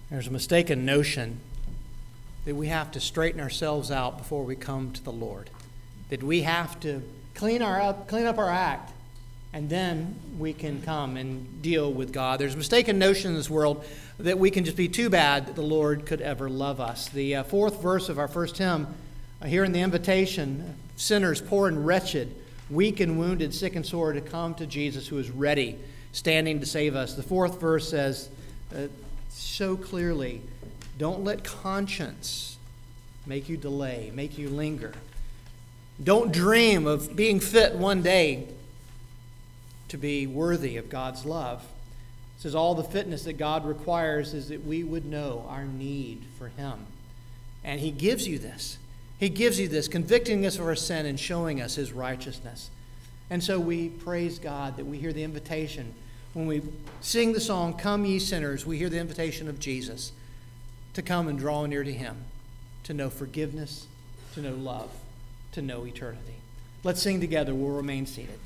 There's a mistaken notion that we have to straighten ourselves out before we come to the Lord. That we have to clean up our act, and then we can come and deal with God. There's a mistaken notion in this world that we can just be too bad that the Lord could ever love us. The fourth verse of our first hymn, here in the invitation, sinners, poor and wretched, weak and wounded, sick and sore, to come to Jesus who is ready, standing to save us. The fourth verse says so clearly, don't let conscience make you delay, make you linger. Don't dream of being fit one day to be worthy of God's love. It says all the fitness that God requires is that we would know our need for Him. And He gives you this. He gives you this, convicting us of our sin and showing us His righteousness. And so we praise God that we hear the invitation. When we sing the song, "Come ye sinners," we hear the invitation of Jesus to come and draw near to Him, to know forgiveness, to know love, to know eternity. Let's sing together. We'll remain seated.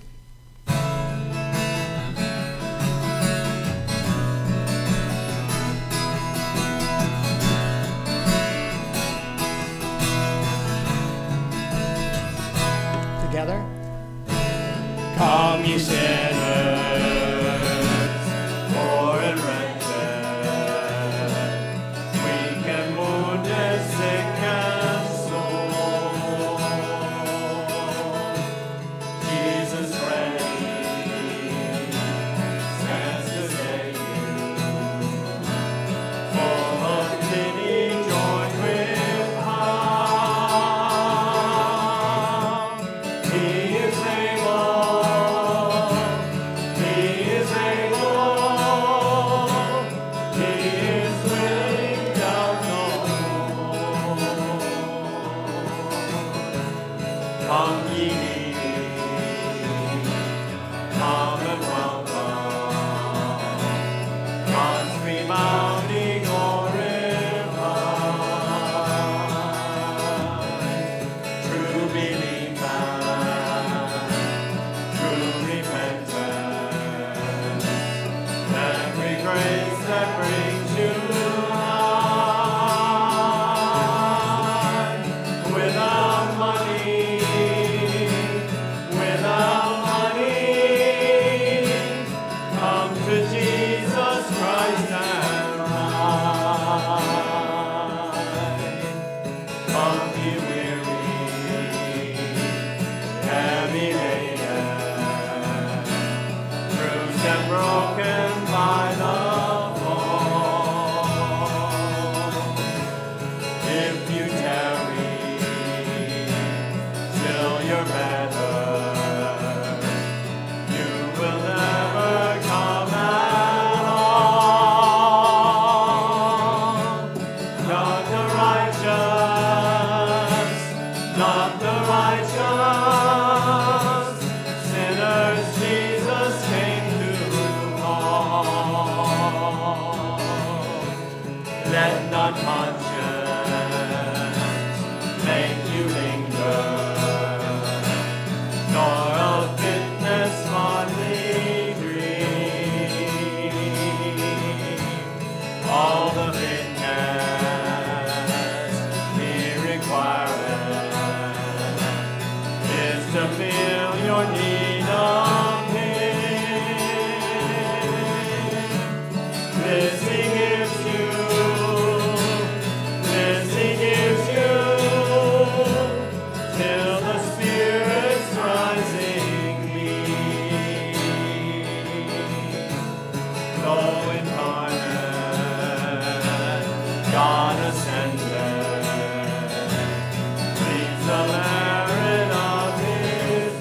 Together. Come ye sinners, poor and wretched, weak and wounded, sick and sore. Jesus ready stands to save you, full of pity, joined with love. He is able, He is able, He is willing, doubt no more. Come ye needy, come and welcome, God's rebounding glorified. True belief and true repentance, every grace that brings you life. Without money, come to Jesus Christ and ride. Come ye weary, heavy laden, bruised and broken by the fall. If you tarry till you're better, you will never come at all. Not the righteous, not the righteous, sinners Jesus came to call. Let not conscience make you linger, nor of fitness hardly dream. All the fitness He requireth is to fill your need of Him. This He gives you, this He gives you, till the Spirit's rising lead. Though incarnate, God ascended, please the merit of His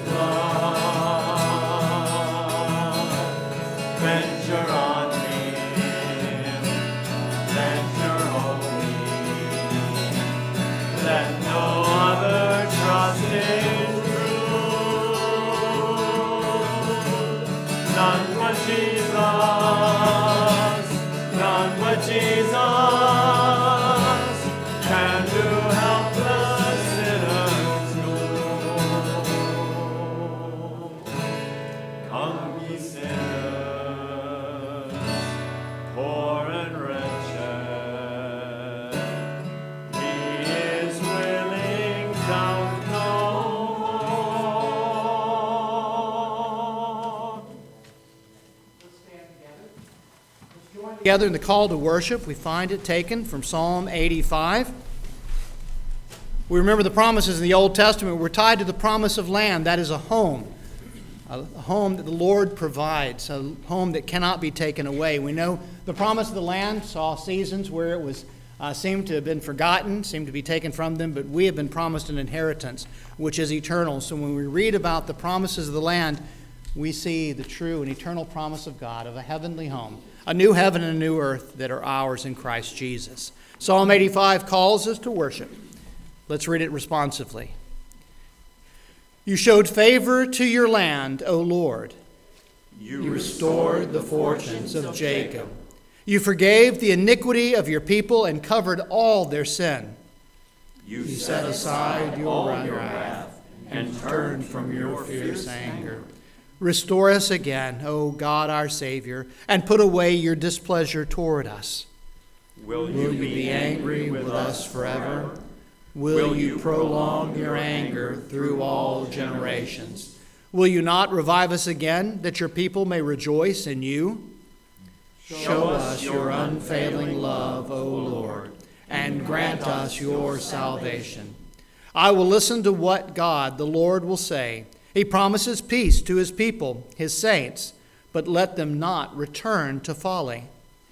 blood. Venture on Him, venture only, let no other trust in truth. None but Jesus, none but Jesus can do helpless sinners good. Come ye sinners, poor and wretched, Together in the call to worship, we find it taken from Psalm 85. We remember the promises in the Old Testament were tied to the promise of land. That is a home that the Lord provides, a home that cannot be taken away. We know the promise of the land saw seasons where it was seemed to have been forgotten, seemed to be taken from them, but we have been promised an inheritance, which is eternal. So when we read about the promises of the land, we see the true and eternal promise of God of a heavenly home, a new heaven and a new earth that are ours in Christ Jesus. Psalm 85 calls us to worship. Let's read it responsively. You showed favor to your land, O Lord. You restored the fortunes of Jacob. You forgave the iniquity of your people and covered all their sin. You set aside your wrath and turned from your fierce anger. Restore us again, O God our Savior, and put away your displeasure toward us. Will you be angry with us forever? Will you prolong your anger through all generations? Will you not revive us again, that your people may rejoice in you? Show us your unfailing love, O Lord, and grant us your salvation. I will listen to what God, the Lord, will say. He promises peace to his people, his saints, but let them not return to folly.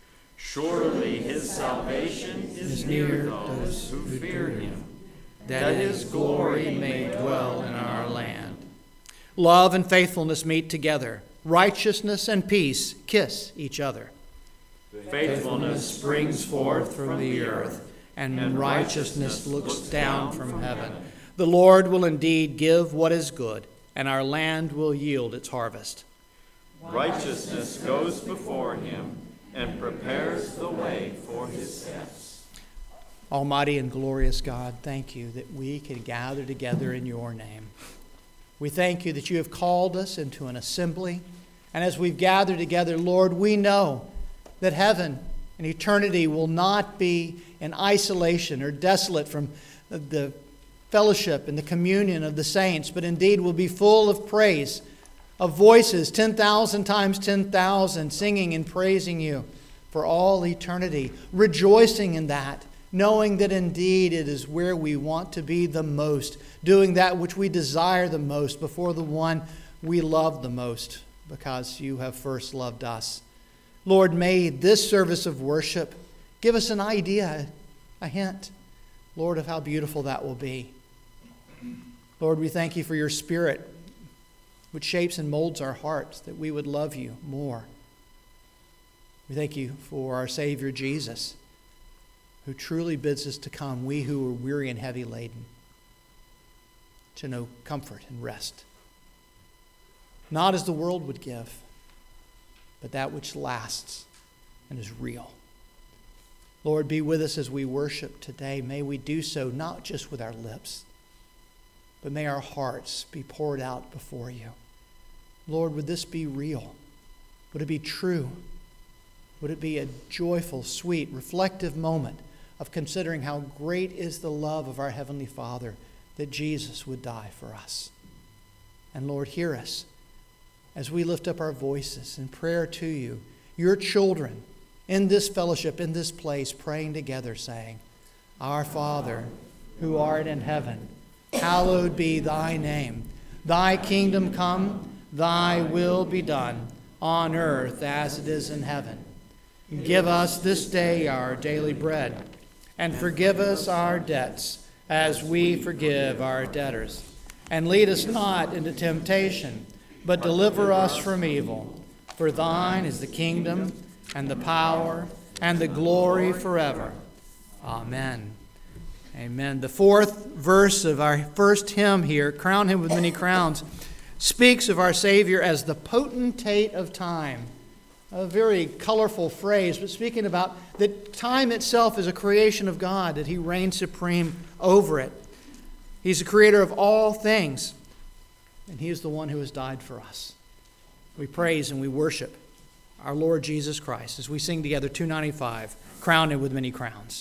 Surely his salvation is near those who fear him, that his glory may dwell in our land. Love and faithfulness meet together. Righteousness and peace kiss each other. Faithfulness springs forth from the earth, and righteousness looks down from heaven. The Lord will indeed give what is good, and our land will yield its harvest. Righteousness goes before him and prepares the way for his steps. Almighty and glorious God, thank you that we can gather together in your name. We thank you that you have called us into an assembly. And as we've gathered together, Lord, we know that heaven and eternity will not be in isolation or desolate from the fellowship and the communion of the saints, but indeed will be full of praise, of voices 10,000 times 10,000 singing and praising you for all eternity, rejoicing in that, knowing that indeed it is where we want to be the most, doing that which we desire the most before the one we love the most, because you have first loved us. Lord, may this service of worship give us an idea, a hint, Lord, of how beautiful that will be. Lord, we thank you for your Spirit, which shapes and molds our hearts, that we would love you more. We thank you for our Savior Jesus, who truly bids us to come, we who are weary and heavy laden, to know comfort and rest. Not as the world would give, but that which lasts and is real. Lord, be with us as we worship today. May we do so not just with our lips, but may our hearts be poured out before you. Lord, would this be real? Would it be true? Would it be a joyful, sweet, reflective moment of considering how great is the love of our Heavenly Father that Jesus would die for us? And Lord, hear us as we lift up our voices in prayer to you, your children in this fellowship, in this place, praying together, saying, Our Father, who art in heaven, hallowed be thy name. Thy kingdom come, thy will be done, on earth as it is in heaven. Give us this day our daily bread, and forgive us our debts, as we forgive our debtors. And lead us not into temptation, but deliver us from evil. For thine is the kingdom, and the power, and the glory forever. Amen. Amen. The fourth verse of our first hymn here, Crown Him with Many Crowns, speaks of our Savior as the potentate of time. A very colorful phrase, but speaking about that time itself is a creation of God, that he reigns supreme over it. He's the creator of all things, and he is the one who has died for us. We praise and we worship our Lord Jesus Christ as we sing together 295, Crown Him with Many Crowns.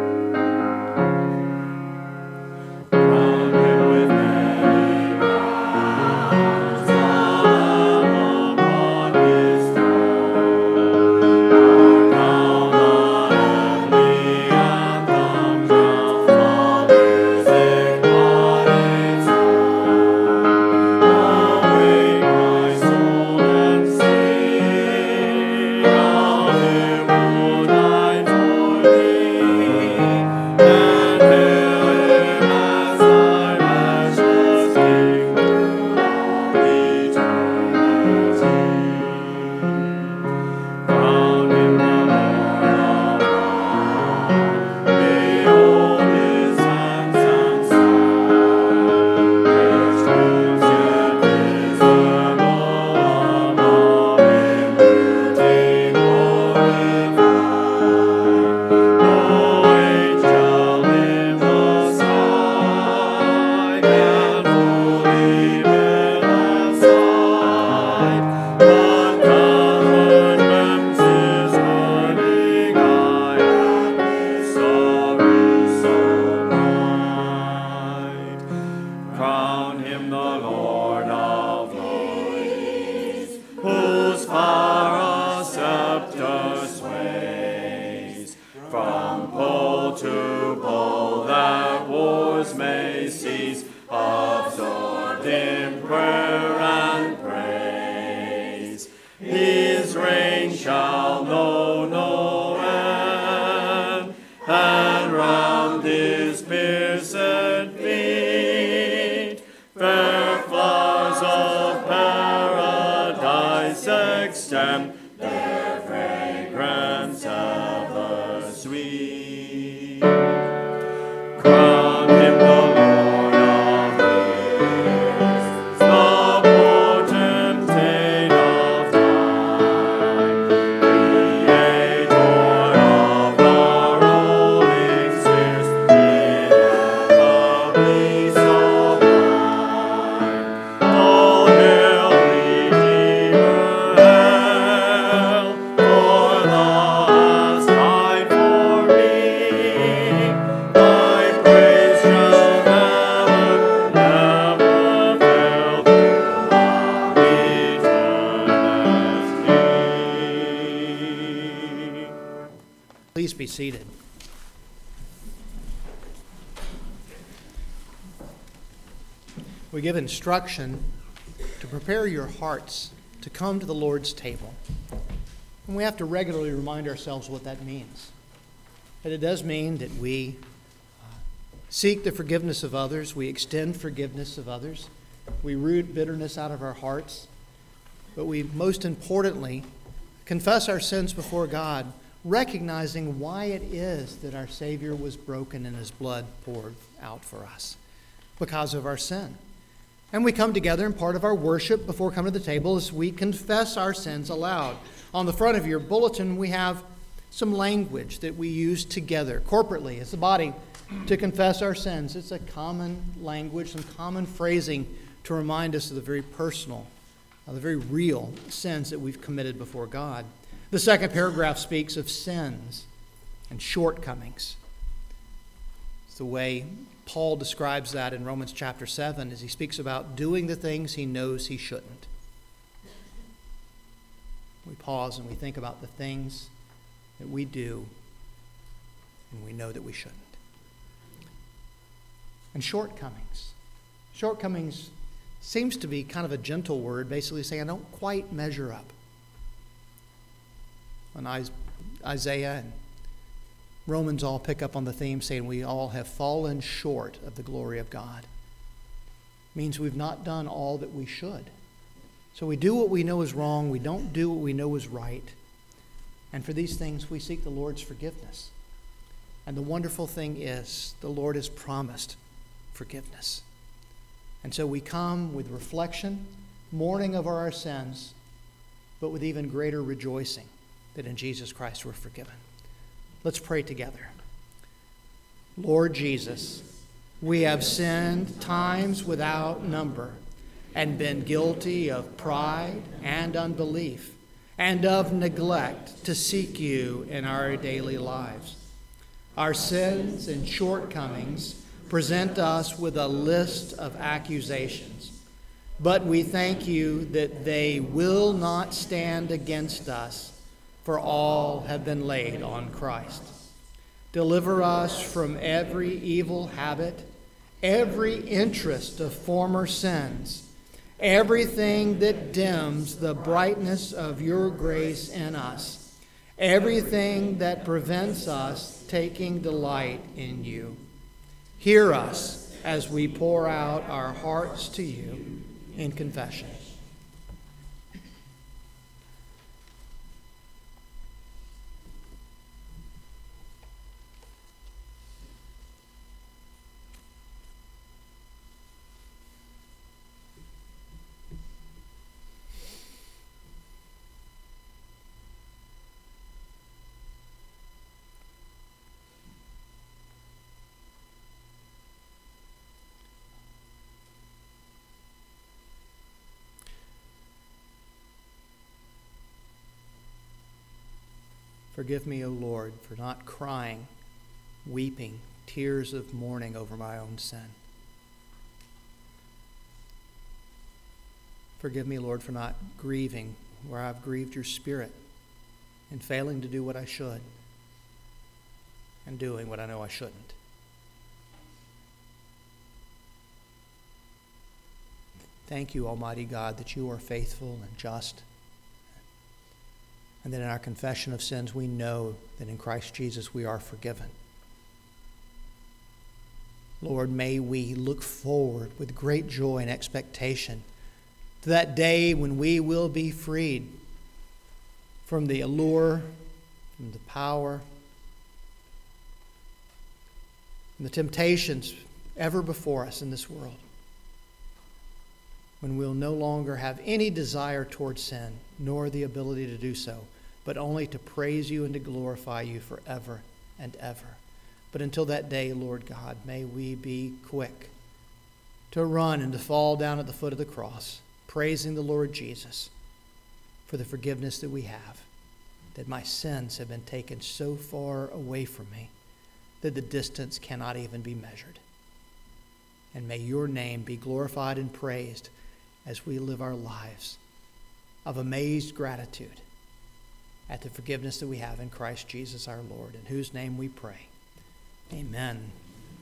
Crown him with many crowns. in prayer and praise. His reign shall know no end, and round his pierced feet fair flowers of paradise extend, their fragrance ever sweet. Crown him the Lord of years, the potentate of time, creator of the rolling spheres, ineffably sublime. All hail, Redeemer, hail, for thou hast died for me. Thy praise shall never, never fail throughout eternity. Please be seated. We give instruction to prepare your hearts to come to the Lord's table. And we have to regularly remind ourselves what that means. That it does mean that we seek the forgiveness of others, we extend forgiveness of others, we root bitterness out of our hearts, but we most importantly confess our sins before God, recognizing why it is that our Savior was broken and his blood poured out for us, because of our sin. And we come together, and part of our worship before coming to the table is we confess our sins aloud. On the front of your bulletin, we have some language that we use together, corporately, as the body, to confess our sins. It's a common language, some common phrasing to remind us of the very personal, the very real sins that we've committed before God. The second paragraph speaks of sins and shortcomings. It's the way Paul describes that in Romans chapter 7 as he speaks about doing the things he knows he shouldn't. We pause and we think about the things that we do and we know that we shouldn't. And shortcomings. Shortcomings seems to be kind of a gentle word, basically saying I don't quite measure up. When Isaiah and Romans all pick up on the theme saying we all have fallen short of the glory of God. It means we've not done all that we should. So we do what we know is wrong. We don't do what we know is right. And for these things, we seek the Lord's forgiveness. And the wonderful thing is the Lord has promised forgiveness. And so we come with reflection, mourning over our sins, but with even greater rejoicing that in Jesus Christ we're forgiven. Let's pray together. Lord Jesus, we have sinned times without number and been guilty of pride and unbelief and of neglect to seek you in our daily lives. Our sins and shortcomings present us with a list of accusations, but we thank you that they will not stand against us, for all have been laid on Christ. Deliver us from every evil habit, every interest of former sins, everything that dims the brightness of your grace in us, everything that prevents us taking delight in you. Hear us as we pour out our hearts to you in confession. Forgive me, O Lord, for not crying, weeping, tears of mourning over my own sin. Forgive me, Lord, for not grieving where I've grieved your Spirit and failing to do what I should and doing what I know I shouldn't. Thank you, Almighty God, that you are faithful and just. And that in our confession of sins, we know that in Christ Jesus we are forgiven. Lord, may we look forward with great joy and expectation to that day when we will be freed from the allure, from the power, and the temptations ever before us in this world. When we'll no longer have any desire towards sin, nor the ability to do so, but only to praise you and to glorify you forever and ever. But until that day, Lord God, may we be quick to run and to fall down at the foot of the cross, praising the Lord Jesus for the forgiveness that we have, that my sins have been taken so far away from me that the distance cannot even be measured. And may your name be glorified and praised as we live our lives of amazed gratitude at the forgiveness that we have in Christ Jesus our Lord, in whose name we pray. Amen.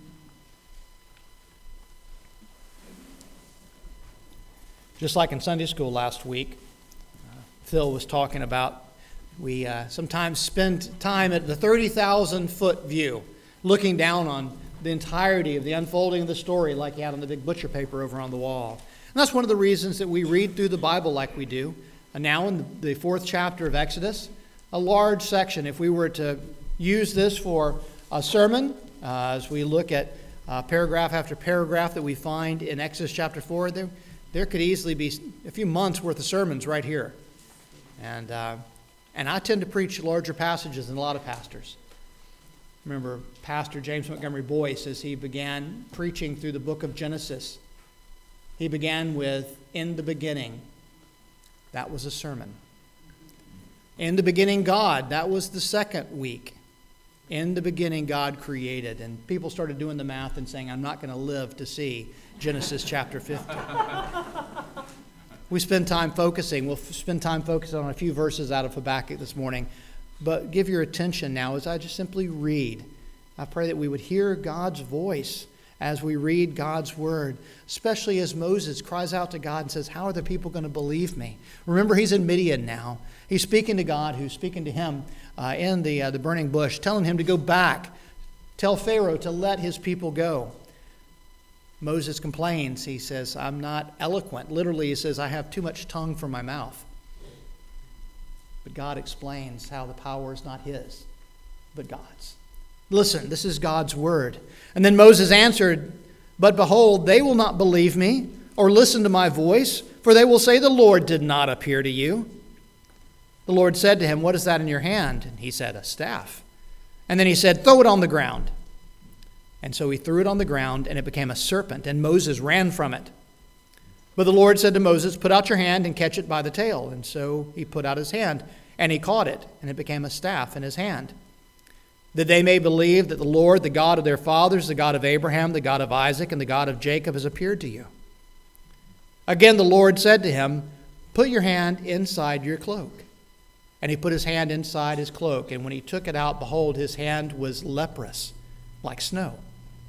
Just like in Sunday school last week, Phil was talking about, we sometimes spend time at the 30,000-foot view, looking down on the entirety of the unfolding of the story like he had on the big butcher paper over on the wall. And that's one of the reasons that we read through the Bible like we do. And now in the 4th chapter of Exodus, a large section. If we were to use this for a sermon, as we look at paragraph after paragraph that we find in Exodus chapter 4, there could easily be a few months' worth of sermons right here. And I tend to preach larger passages than a lot of pastors. Remember, Pastor James Montgomery Boyce, as he began preaching through the book of Genesis, he began with, "In the beginning." That was a sermon. "In the beginning, God." That was the second week. "In the beginning, God created." And people started doing the math and saying, I'm not going to live to see Genesis chapter 50. We'll spend time focusing on a few verses out of Habakkuk this morning. But give your attention now as I just simply read. I pray that we would hear God's voice as we read God's word, especially as Moses cries out to God and says, how are the people going to believe me? Remember, he's in Midian now. He's speaking to God, who's speaking to him in the burning bush, telling him to go back. Tell Pharaoh to let his people go. Moses complains. He says, I'm not eloquent. Literally, he says, I have too much tongue for my mouth. But God explains how the power is not his, but God's. Listen, this is God's word. And then Moses answered, but behold, they will not believe me or listen to my voice, for they will say the Lord did not appear to you. The Lord said to him, what is that in your hand? And he said, a staff. And then he said, throw it on the ground. And so he threw it on the ground, and it became a serpent, and Moses ran from it. But the Lord said to Moses, put out your hand and catch it by the tail. And so he put out his hand, and he caught it, and it became a staff in his hand. That they may believe that the Lord, the God of their fathers, the God of Abraham, the God of Isaac, and the God of Jacob has appeared to you. Again the Lord said to him, put your hand inside your cloak. And he put his hand inside his cloak, and when he took it out, behold, his hand was leprous, like snow.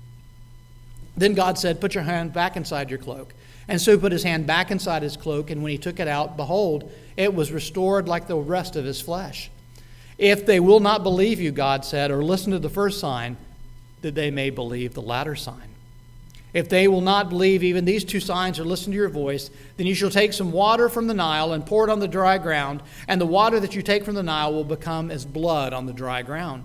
Then God said, put your hand back inside your cloak. And so he put his hand back inside his cloak, and when he took it out, behold, it was restored like the rest of his flesh. If they will not believe you, God said, or listen to the first sign, that they may believe the latter sign. If they will not believe even these two signs or listen to your voice, then you shall take some water from the Nile and pour it on the dry ground, and the water that you take from the Nile will become as blood on the dry ground.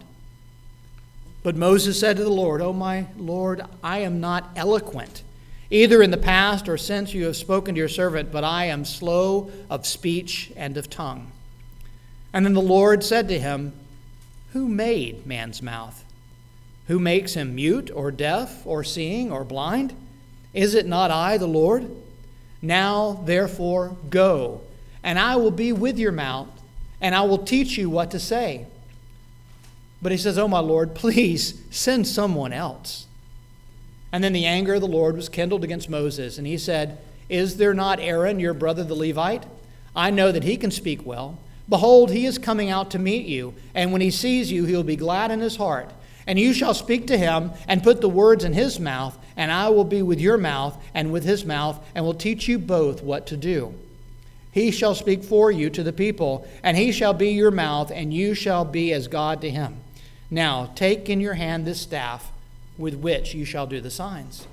But Moses said to the Lord, O my Lord, I am not eloquent, either in the past or since you have spoken to your servant, but I am slow of speech and of tongue. And then the Lord said to him, who made man's mouth? Who makes him mute or deaf or seeing or blind? Is it not I, the Lord? Now, therefore, go, and I will be with your mouth, and I will teach you what to say. But he says, oh, my Lord, please send someone else. And then the anger of the Lord was kindled against Moses, and he said, is there not Aaron, your brother the Levite? I know that he can speak well. Behold, he is coming out to meet you, and when he sees you, he will be glad in his heart. And you shall speak to him and put the words in his mouth, and I will be with your mouth and with his mouth, and will teach you both what to do. He shall speak for you to the people, and he shall be your mouth, and you shall be as God to him. Now take in your hand this staff with which you shall do the signs."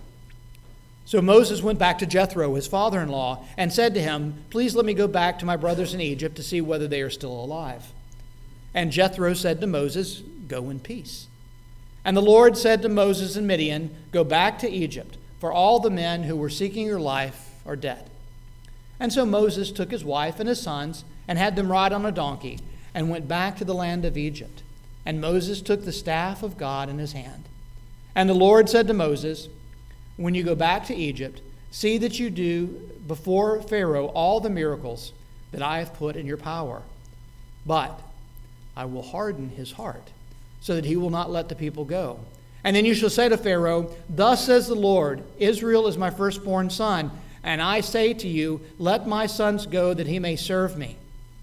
So Moses went back to Jethro, his father-in-law, and said to him, "Please let me go back to my brothers in Egypt to see whether they are still alive." And Jethro said to Moses, "Go in peace." And the Lord said to Moses and Midian, "Go back to Egypt, for all the men who were seeking your life are dead." And so Moses took his wife and his sons and had them ride on a donkey and went back to the land of Egypt. And Moses took the staff of God in his hand. And the Lord said to Moses, "When you go back to Egypt, see that you do before Pharaoh all the miracles that I have put in your power. But I will harden his heart, so that he will not let the people go. And then you shall say to Pharaoh, 'Thus says the Lord, Israel is my firstborn son, and I say to you, let my sons go that he may serve me.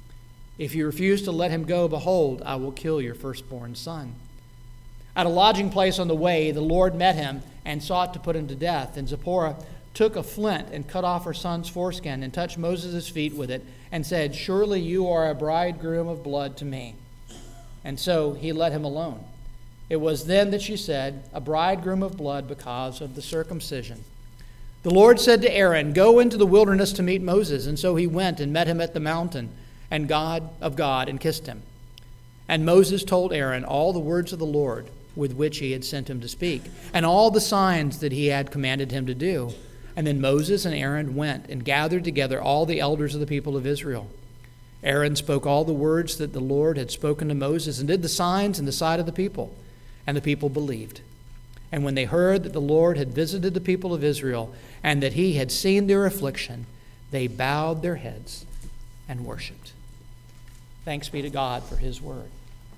If you refuse to let him go, behold, I will kill your firstborn son.' At a lodging place on the way, the Lord met him and sought to put him to death. And Zipporah took a flint and cut off her son's foreskin and touched Moses' feet with it and said, 'Surely you are a bridegroom of blood to me.' And so he let him alone. It was then that she said, 'A bridegroom of blood because of the circumcision.' The Lord said to Aaron, 'Go into the wilderness to meet Moses.' And so he went and met him at the mountain and God and kissed him. And Moses told Aaron all the words of the Lord with which he had sent him to speak, and all the signs that he had commanded him to do. And then Moses and Aaron went and gathered together all the elders of the people of Israel. Aaron spoke all the words that the Lord had spoken to Moses and did the signs in the sight of the people. And the people believed. And when they heard that the Lord had visited the people of Israel and that he had seen their affliction, they bowed their heads and worshiped. Thanks be to God for his word.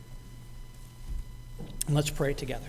And let's pray together.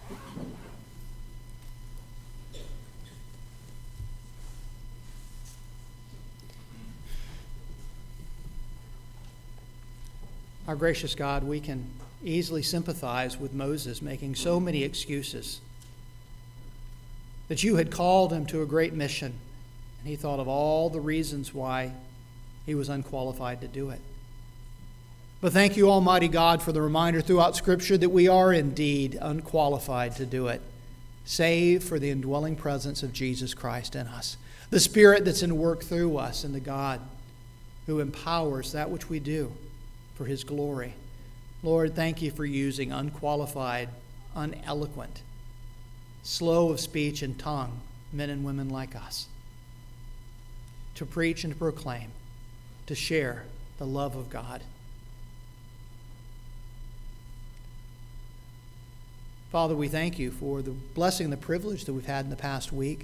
Our gracious God, we can easily sympathize with Moses making so many excuses. That you had called him to a great mission, and he thought of all the reasons why he was unqualified to do it. But thank you, Almighty God, for the reminder throughout Scripture that we are indeed unqualified to do it, save for the indwelling presence of Jesus Christ in us, the Spirit that's in work through us, and the God who empowers that which we do for his glory. Lord, thank you for using unqualified, uneloquent, slow of speech and tongue men and women like us to preach and to proclaim, to share the love of God. Father, we thank you for the blessing and the privilege that we've had in the past week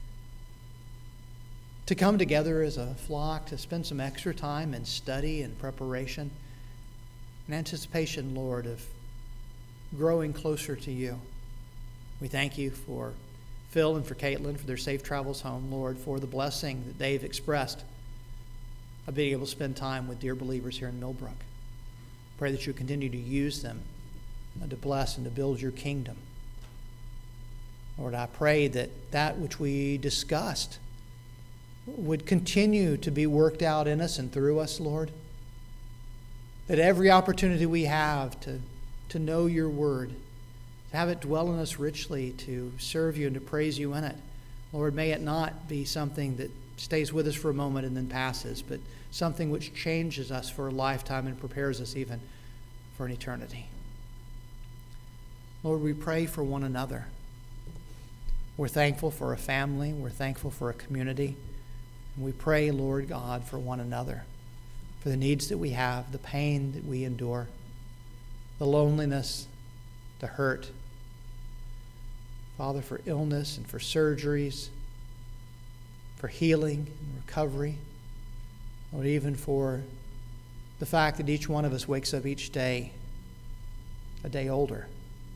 to come together as a flock, to spend some extra time in study and preparation, in anticipation, Lord, of growing closer to you. We thank you for Phil and for Caitlin for their safe travels home, Lord, for the blessing that they've expressed of being able to spend time with dear believers here in Millbrook. Pray that you continue to use them and to bless and to build your kingdom. Lord, I pray that that which we discussed would continue to be worked out in us and through us, Lord. That every opportunity we have to know your word, to have it dwell in us richly, to serve you and to praise you in it. Lord, may it not be something that stays with us for a moment and then passes, but something which changes us for a lifetime and prepares us even for an eternity. Lord, we pray for one another. We're thankful for a family. We're thankful for a community. And we pray, Lord God, for one another, for the needs that we have, the pain that we endure, the loneliness, the hurt. Father, for illness and for surgeries, for healing and recovery. Lord, even for the fact that each one of us wakes up each day a day older,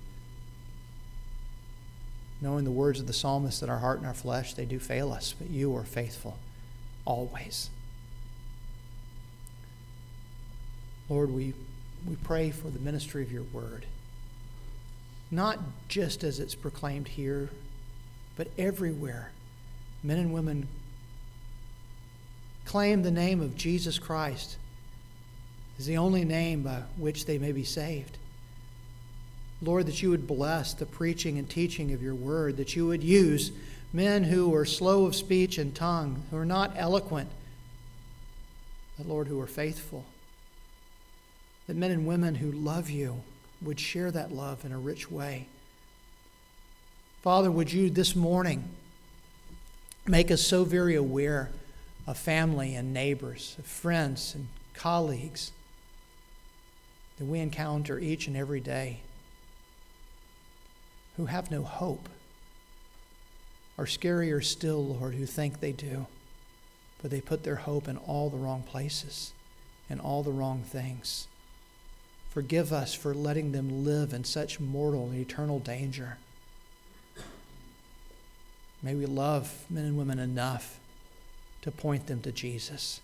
knowing the words of the psalmist that our heart and our flesh, they do fail us, but you are faithful always. Lord, we pray for the ministry of your word, not just as it's proclaimed here, but everywhere men and women claim the name of Jesus Christ as the only name by which they may be saved. Lord, that you would bless the preaching and teaching of your word, that you would use men who are slow of speech and tongue, who are not eloquent, but Lord, who are faithful. That men and women who love you would share that love in a rich way. Father, would you this morning make us so very aware of family and neighbors, of friends and colleagues that we encounter each and every day who have no hope, or scarier still, Lord, who think they do, but they put their hope in all the wrong places and all the wrong things. Forgive us for letting them live in such mortal and eternal danger. May we love men and women enough to point them to Jesus,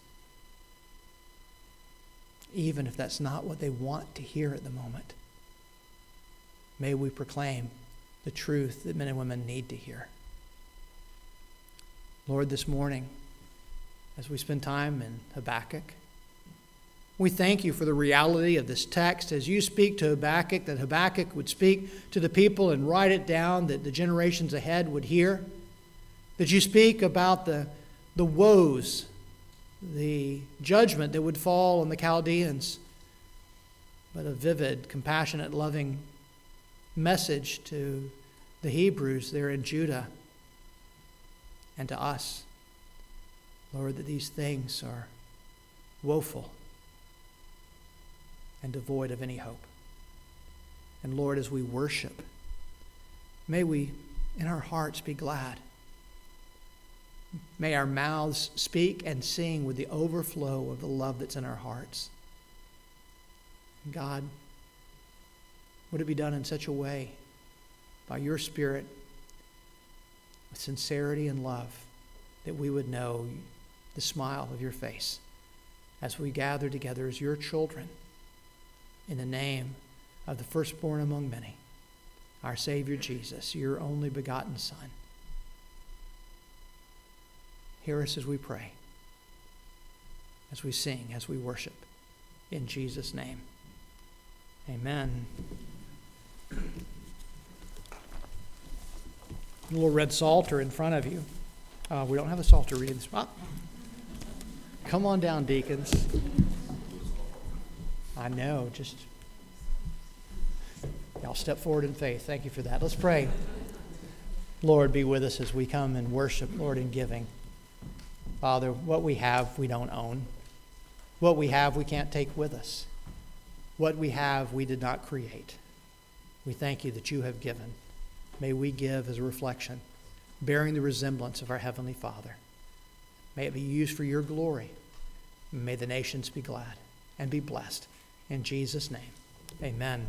even if that's not what they want to hear at the moment. May we proclaim the truth that men and women need to hear. Lord, this morning, as we spend time in Habakkuk, we thank you for the reality of this text as you speak to Habakkuk, that Habakkuk would speak to the people and write it down that the generations ahead would hear. That you speak about the woes, the judgment that would fall on the Chaldeans, but a vivid, compassionate, loving message to the Hebrews there in Judah and to us. Lord, that these things are woeful and devoid of any hope. And Lord, as we worship, may we in our hearts be glad. May our mouths speak and sing with the overflow of the love that's in our hearts. God, would it be done in such a way by your Spirit with sincerity and love that we would know the smile of your face as we gather together as your children in the name of the firstborn among many, our Savior Jesus, your only begotten Son. Hear us as we pray, as we sing, as we worship. In Jesus' name, amen. A little red psalter in front of you. We don't have a psalter reading this. Come on down, deacons. I know, just y'all step forward in faith. Thank you for that. Let's pray. Lord, be with us as we come and worship, Lord, in giving. Father, what we have, we don't own. What we have, we can't take with us. What we have, we did not create. We thank you that you have given. May we give as a reflection, bearing the resemblance of our Heavenly Father. May it be used for your glory. May the nations be glad and be blessed. In Jesus' name, amen.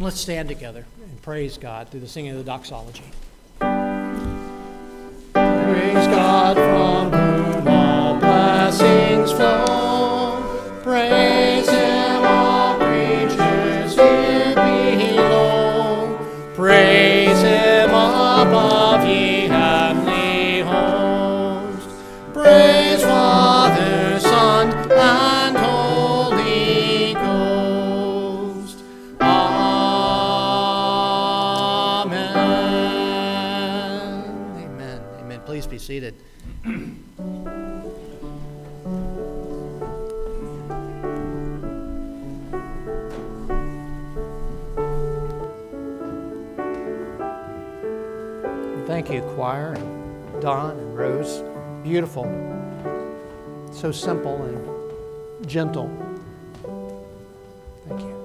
Let's stand together and praise God through the singing of the doxology. Praise God from whom all blessings flow. Praise Him, all creatures here below. Praise Him above, ye heavenly host. Praise Father, Son, and Holy Ghost. Amen. Amen. Amen. Please be seated. Thank you, choir, and Don and Rose. Beautiful. So simple and gentle. Thank you.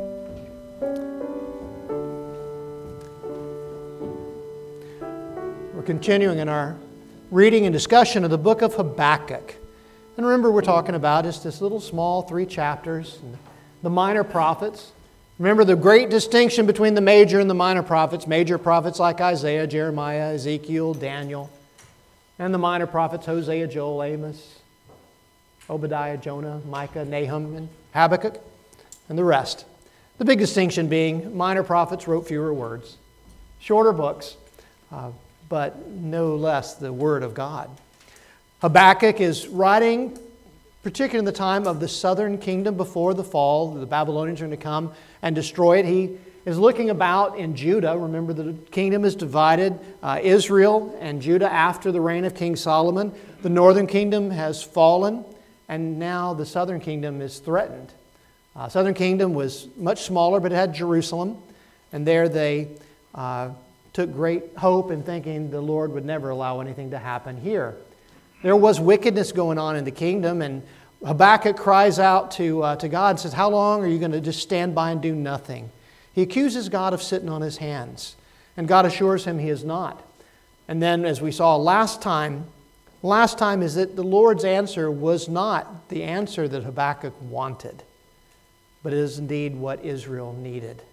We're continuing in our reading and discussion of the book of Habakkuk. And remember, we're talking about is this little small 3 chapters, the minor prophets. Remember the great distinction between the major and the minor prophets. Major prophets like Isaiah, Jeremiah, Ezekiel, Daniel. And the minor prophets, Hosea, Joel, Amos, Obadiah, Jonah, Micah, Nahum, and Habakkuk, and the rest. The big distinction being minor prophets wrote fewer words. Shorter books, but no less the Word of God. Habakkuk is writing, particularly in the time of the southern kingdom before the fall. The Babylonians are going to come and destroy it. He is looking about in Judah. Remember, the kingdom is divided, Israel and Judah after the reign of King Solomon. The northern kingdom has fallen, and now the southern kingdom is threatened. Southern kingdom was much smaller, but it had Jerusalem, and there they took great hope in thinking the Lord would never allow anything to happen here. There was wickedness going on in the kingdom, and Habakkuk cries out to God and says, how long are you going to just stand by and do nothing? He accuses God of sitting on His hands, and God assures him He is not. And then, as we saw last time is that the Lord's answer was not the answer that Habakkuk wanted, but it is indeed what Israel needed.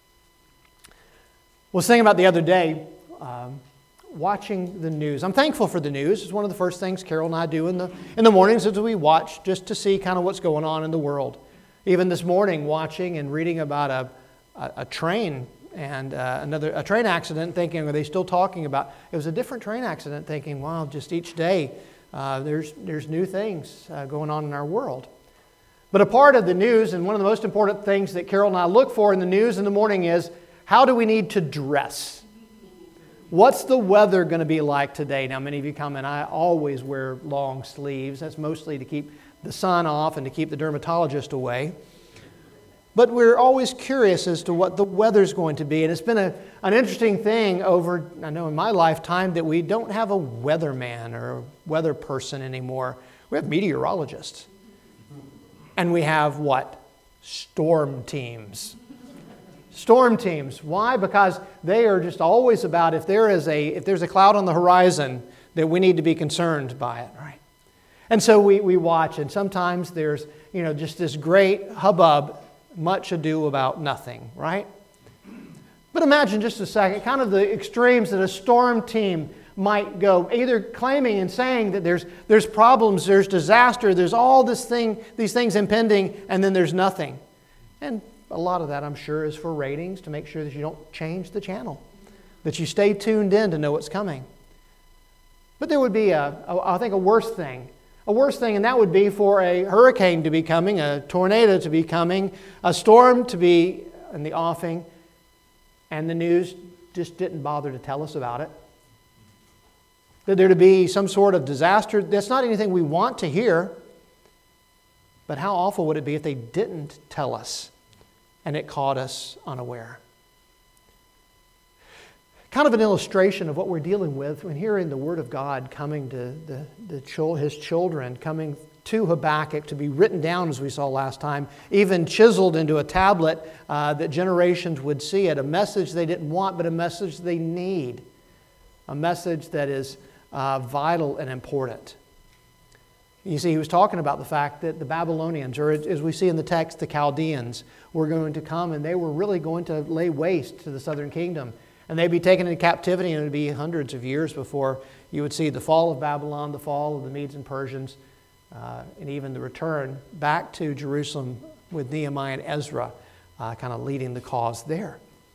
I was thinking about the other day, watching the news. I'm thankful for the news. It's one of the first things Carol and I do in the mornings as we watch, just to see kind of what's going on in the world. Even this morning, watching and reading about a train and a train accident, thinking, are they still talking about? It was a different train accident, thinking, wow, just each day there's new things going on in our world. But a part of the news, and one of the most important things that Carol and I look for in the news in the morning is, how do we need to dress? What's the weather going to be like today? Now, many of you come, and I always wear long sleeves. That's mostly to keep the sun off and to keep the dermatologist away. But we're always curious as to what the weather's going to be. And it's been an interesting thing over, I know in my lifetime, that we don't have a weatherman or a weather person anymore. We have meteorologists. And we have what? Storm teams. Storm teams. Why? Because they are just always about if there's a cloud on the horizon, that we need to be concerned by it, right? And so we watch, and sometimes there's just this great hubbub, much ado about nothing, right? But imagine just a second, kind of the extremes that a storm team might go, either claiming and saying that there's problems, there's disaster, there's all these things impending, and then there's nothing. And a lot of that, I'm sure, is for ratings, to make sure that you don't change the channel, that you stay tuned in to know what's coming. But there would be, I think, a worse thing, and that would be for a hurricane to be coming, a tornado to be coming, a storm to be in the offing, and the news just didn't bother to tell us about it. That there to be some sort of disaster, that's not anything we want to hear, but how awful would it be if they didn't tell us and it caught us unaware? Kind of an illustration of what we're dealing with when hearing the Word of God coming to His children, coming to Habakkuk to be written down, as we saw last time, even chiseled into a tablet that generations would see it. A message they didn't want, but a message they need. A message that is vital and important. You see, he was talking about the fact that the Babylonians, or as we see in the text, the Chaldeans, were going to come and they were really going to lay waste to the southern kingdom. And they'd be taken into captivity, and it would be hundreds of years before you would see the fall of Babylon, the fall of the Medes and Persians, and even the return back to Jerusalem with Nehemiah and Ezra kind of leading the cause there.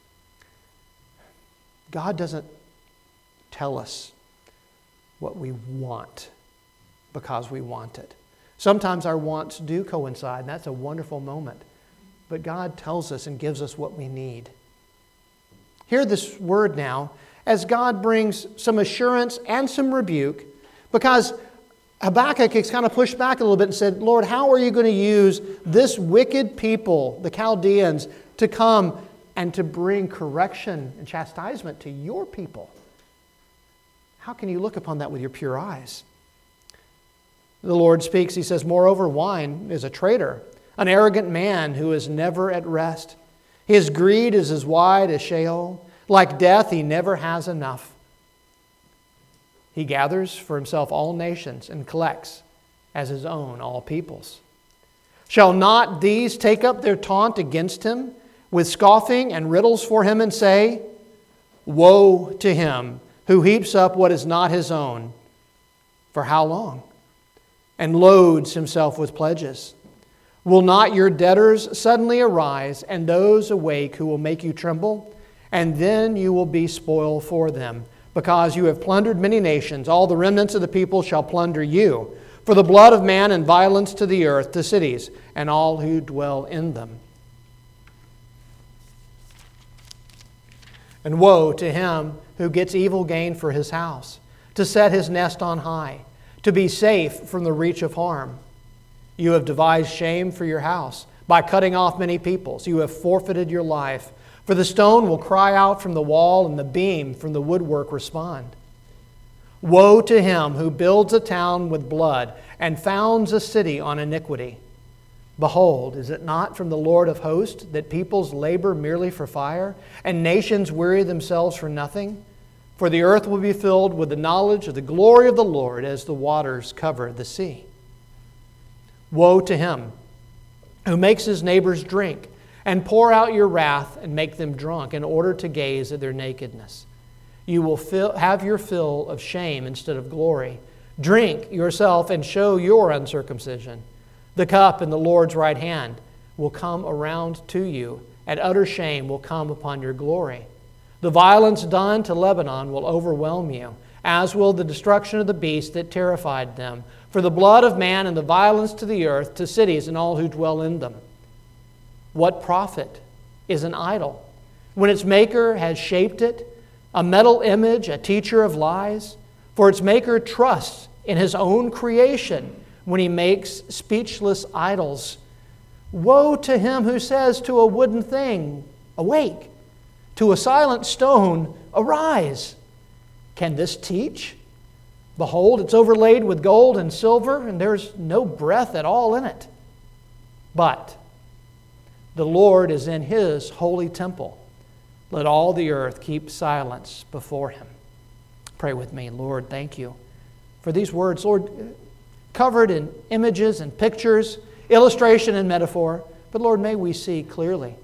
God doesn't tell us what we want because we want it. Sometimes our wants do coincide, and that's a wonderful moment. But God tells us and gives us what we need. Hear this word now as God brings some assurance and some rebuke, because Habakkuk has kind of pushed back a little bit and said, Lord, how are you going to use this wicked people, the Chaldeans, to come and to bring correction and chastisement to your people? How can you look upon that with your pure eyes? The Lord speaks, he says, moreover, wine is a traitor, an arrogant man who is never at rest. His greed is as wide as Sheol. Like death, he never has enough. He gathers for himself all nations and collects as his own all peoples. Shall not these take up their taunt against him with scoffing and riddles for him and say, woe to him who heaps up what is not his own? For how long? And loads himself with pledges. Will not your debtors suddenly arise, and those awake who will make you tremble? And then you will be spoil for them, because you have plundered many nations. All the remnants of the people shall plunder you. For the blood of man and violence to the earth, to cities, and all who dwell in them. And woe to him who gets evil gain for his house, to set his nest on high, to be safe from the reach of harm. You have devised shame for your house by cutting off many peoples. You have forfeited your life. For the stone will cry out from the wall, and the beam from the woodwork respond. Woe to him who builds a town with blood and founds a city on iniquity. Behold, is it not from the Lord of hosts that peoples labor merely for fire, and nations weary themselves for nothing? For the earth will be filled with the knowledge of the glory of the Lord as the waters cover the sea. Woe to him who makes his neighbors drink and pour out your wrath and make them drunk in order to gaze at their nakedness. You will have your fill of shame instead of glory. Drink yourself and show your uncircumcision. The cup in the Lord's right hand will come around to you, and utter shame will come upon your glory. The violence done to Lebanon will overwhelm you, as will the destruction of the beast that terrified them. For the blood of man and the violence to the earth, to cities and all who dwell in them. What profit is an idol when its maker has shaped it, a metal image, a teacher of lies? For its maker trusts in his own creation when he makes speechless idols. Woe to him who says to a wooden thing, awake, to a silent stone, arise. Can this teach? Behold, it's overlaid with gold and silver, and there's no breath at all in it. But the Lord is in his holy temple. Let all the earth keep silence before him. Pray with me. Lord, thank you for these words, Lord, covered in images and pictures, illustration and metaphor. But Lord, may we see clearly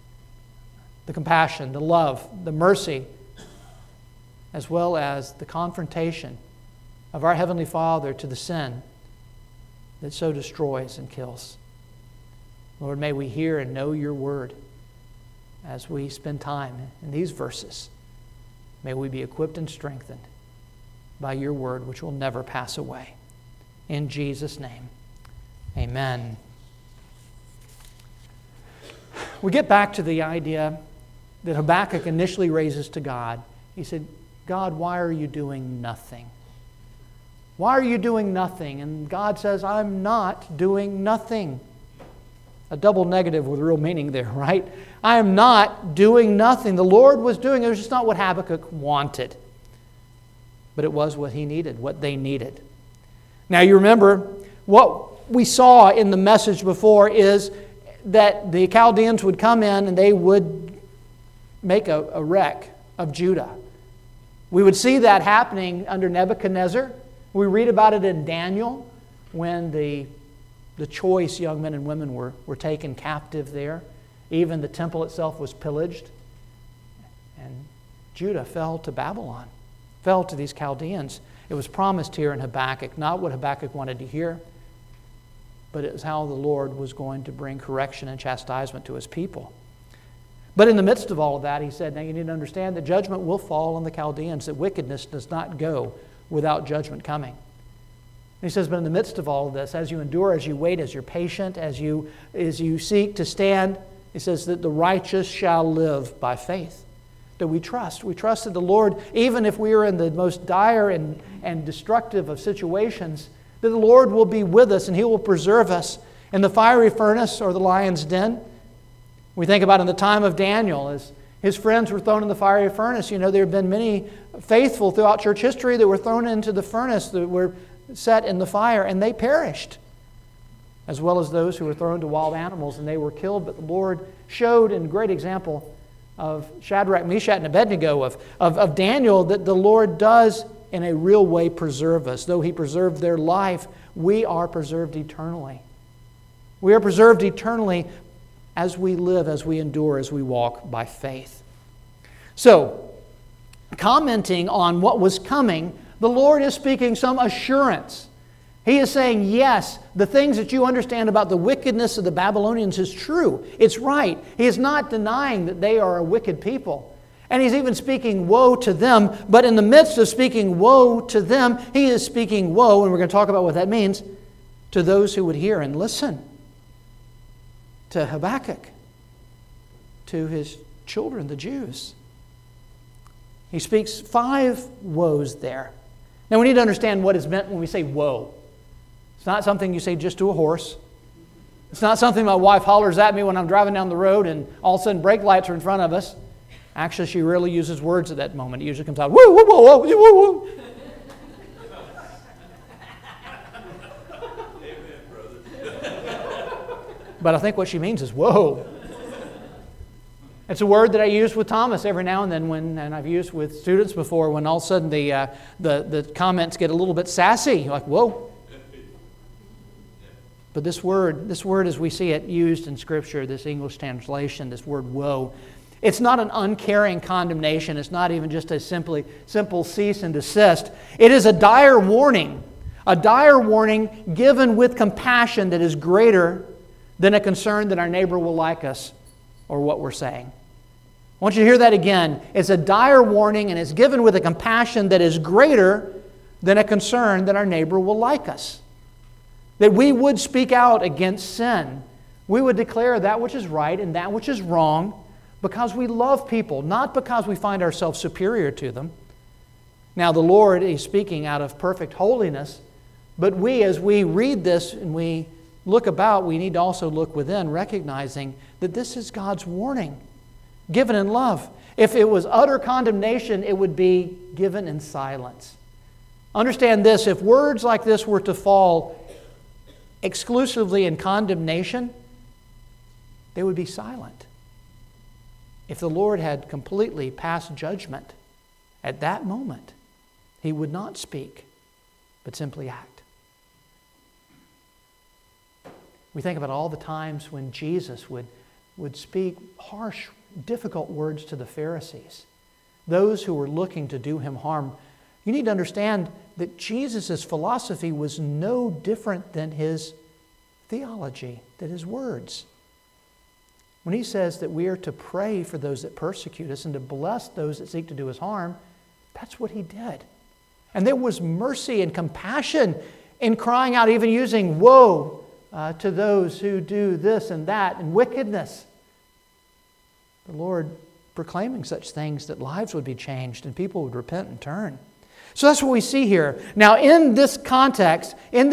the compassion, the love, the mercy, as well as the confrontation of our Heavenly Father to the sin that so destroys and kills. Lord, may we hear and know your word as we spend time in these verses. May we be equipped and strengthened by your word, which will never pass away. In Jesus' name, amen. We get back to the idea that Habakkuk initially raises to God. He said, God, why are you doing nothing? Why are you doing nothing? And God says, I'm not doing nothing. A double negative with real meaning there, right? I am not doing nothing. The Lord was doing it. It was just not what Habakkuk wanted. But it was what he needed, what they needed. Now you remember, what we saw in the message before is that the Chaldeans would come in and they would make a wreck of Judah. We would see that happening under Nebuchadnezzar. We read about it in Daniel, when the choice young men and women were taken captive there. Even the temple itself was pillaged. And Judah fell to Babylon, fell to these Chaldeans. It was promised here in Habakkuk, not what Habakkuk wanted to hear, but it was how the Lord was going to bring correction and chastisement to his people. But in the midst of all of that, he said, now you need to understand that judgment will fall on the Chaldeans, that wickedness does not go without judgment coming. And he says, but in the midst of all of this, as you endure, as you wait, as you're patient, as you seek to stand, he says that the righteous shall live by faith. That we trust. We trust that the Lord, even if we are in the most dire and destructive of situations, that the Lord will be with us and He will preserve us in the fiery furnace or the lion's den. We think about in the time of Daniel, as his friends were thrown in the fiery furnace. You know, there have been many faithful throughout church history that were thrown into the furnace, that were set in the fire, and they perished, as well as those who were thrown to wild animals and they were killed. But the Lord showed in great example of Shadrach, Meshach, and Abednego, of Daniel, that the Lord does in a real way preserve us. Though He preserved their life, we are preserved eternally. We are preserved eternally as we live, as we endure, as we walk by faith. So, commenting on what was coming, the Lord is speaking some assurance. He is saying, yes, the things that you understand about the wickedness of the Babylonians is true. It's right. He is not denying that they are a wicked people. And He's even speaking woe to them. But in the midst of speaking woe to them, He is speaking woe, and we're going to talk about what that means, to those who would hear and listen. To Habakkuk, to his children, the Jews. He speaks 5 woes there. Now we need to understand what is meant when we say woe. It's not something you say just to a horse. It's not something my wife hollers at me when I'm driving down the road and all of a sudden brake lights are in front of us. Actually, she rarely uses words at that moment. It usually comes out, woo, woo, woo, woo, woo, woo. But I think what she means is, whoa. It's a word that I use with Thomas every now and then, and I've used with students before, when all of a sudden the comments get a little bit sassy. You're like, whoa. But this word as we see it used in Scripture, this English translation, this word woe, it's not an uncaring condemnation. It's not even just a simple cease and desist. It is a dire warning given with compassion that is greater than a concern that our neighbor will like us or what we're saying. I want you to hear that again. It's a dire warning, and it's given with a compassion that is greater than a concern that our neighbor will like us. That we would speak out against sin. We would declare that which is right and that which is wrong because we love people, not because we find ourselves superior to them. Now, the Lord is speaking out of perfect holiness, but we, as we read this and we look about, we need to also look within, recognizing that this is God's warning, given in love. If it was utter condemnation, it would be given in silence. Understand this, if words like this were to fall exclusively in condemnation, they would be silent. If the Lord had completely passed judgment at that moment, He would not speak, but simply act. We think about all the times when Jesus would speak harsh, difficult words to the Pharisees, those who were looking to do Him harm. You need to understand that Jesus' philosophy was no different than His theology, than His words. When He says that we are to pray for those that persecute us and to bless those that seek to do us harm, that's what He did. And there was mercy and compassion in crying out, even using woe to those who do this and that and wickedness. The Lord proclaiming such things that lives would be changed and people would repent and turn. So that's what we see here. Now in this context,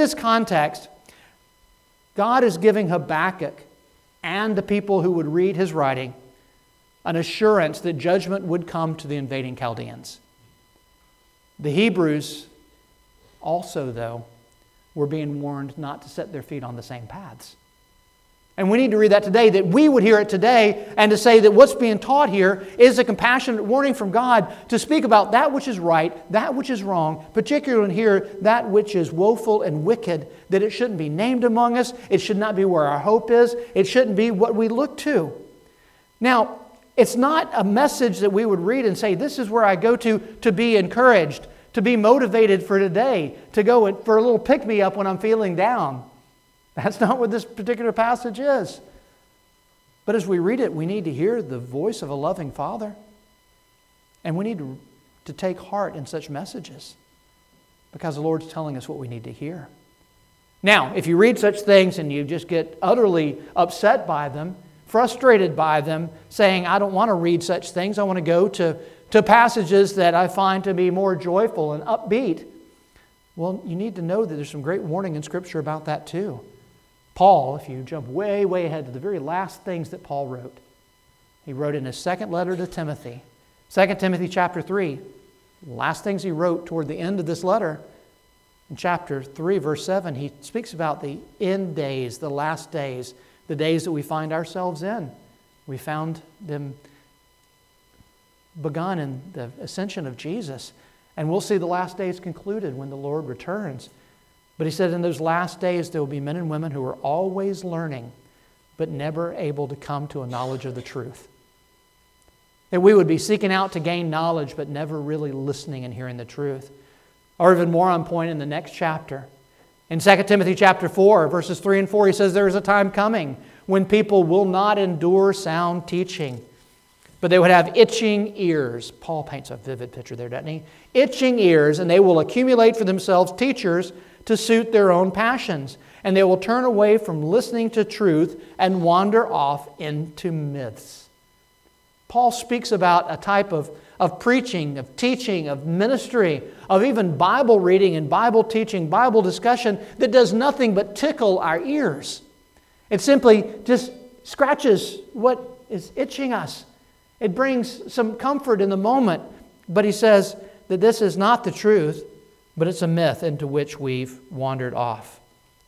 God is giving Habakkuk and the people who would read his writing an assurance that judgment would come to the invading Chaldeans. The Hebrews also, though, were being warned not to set their feet on the same paths. And we need to read that today, that we would hear it today, and to say that what's being taught here is a compassionate warning from God to speak about that which is right, that which is wrong, particularly here, that which is woeful and wicked, that it shouldn't be named among us, it should not be where our hope is, it shouldn't be what we look to. Now, it's not a message that we would read and say, this is where I go to be encouraged, to be motivated for today, to go for a little pick-me-up when I'm feeling down. That's not what this particular passage is. But as we read it, we need to hear the voice of a loving Father. And we need to take heart in such messages, because the Lord's telling us what we need to hear. Now, if you read such things and you just get utterly upset by them, frustrated by them, saying, I don't want to read such things, I want to go to passages that I find to be more joyful and upbeat, well, you need to know that there's some great warning in Scripture about that too. Paul, if you jump way, way ahead to the very last things that Paul wrote, he wrote in his second letter to Timothy, 2 Timothy chapter 3, the last things he wrote toward the end of this letter, in chapter 3, verse 7, he speaks about the end days, the last days, the days that we find ourselves in. We found them begun in the ascension of Jesus, and we'll see the last days concluded when the Lord returns. But he said in those last days there will be men and women who are always learning, but never able to come to a knowledge of the truth. That we would be seeking out to gain knowledge, but never really listening and hearing the truth. Or even more on point in the next chapter. In 2 Timothy chapter 4, verses 3 and 4, he says, there is a time coming when people will not endure sound teaching, but they would have itching ears. Paul paints a vivid picture there, doesn't he? Itching ears, and they will accumulate for themselves teachers to suit their own passions. And they will turn away from listening to truth and wander off into myths. Paul speaks about a type of preaching, of teaching, of ministry, of even Bible reading and Bible teaching, Bible discussion that does nothing but tickle our ears. It simply just scratches what is itching us. It brings some comfort in the moment, but he says that this is not the truth, but it's a myth into which we've wandered off.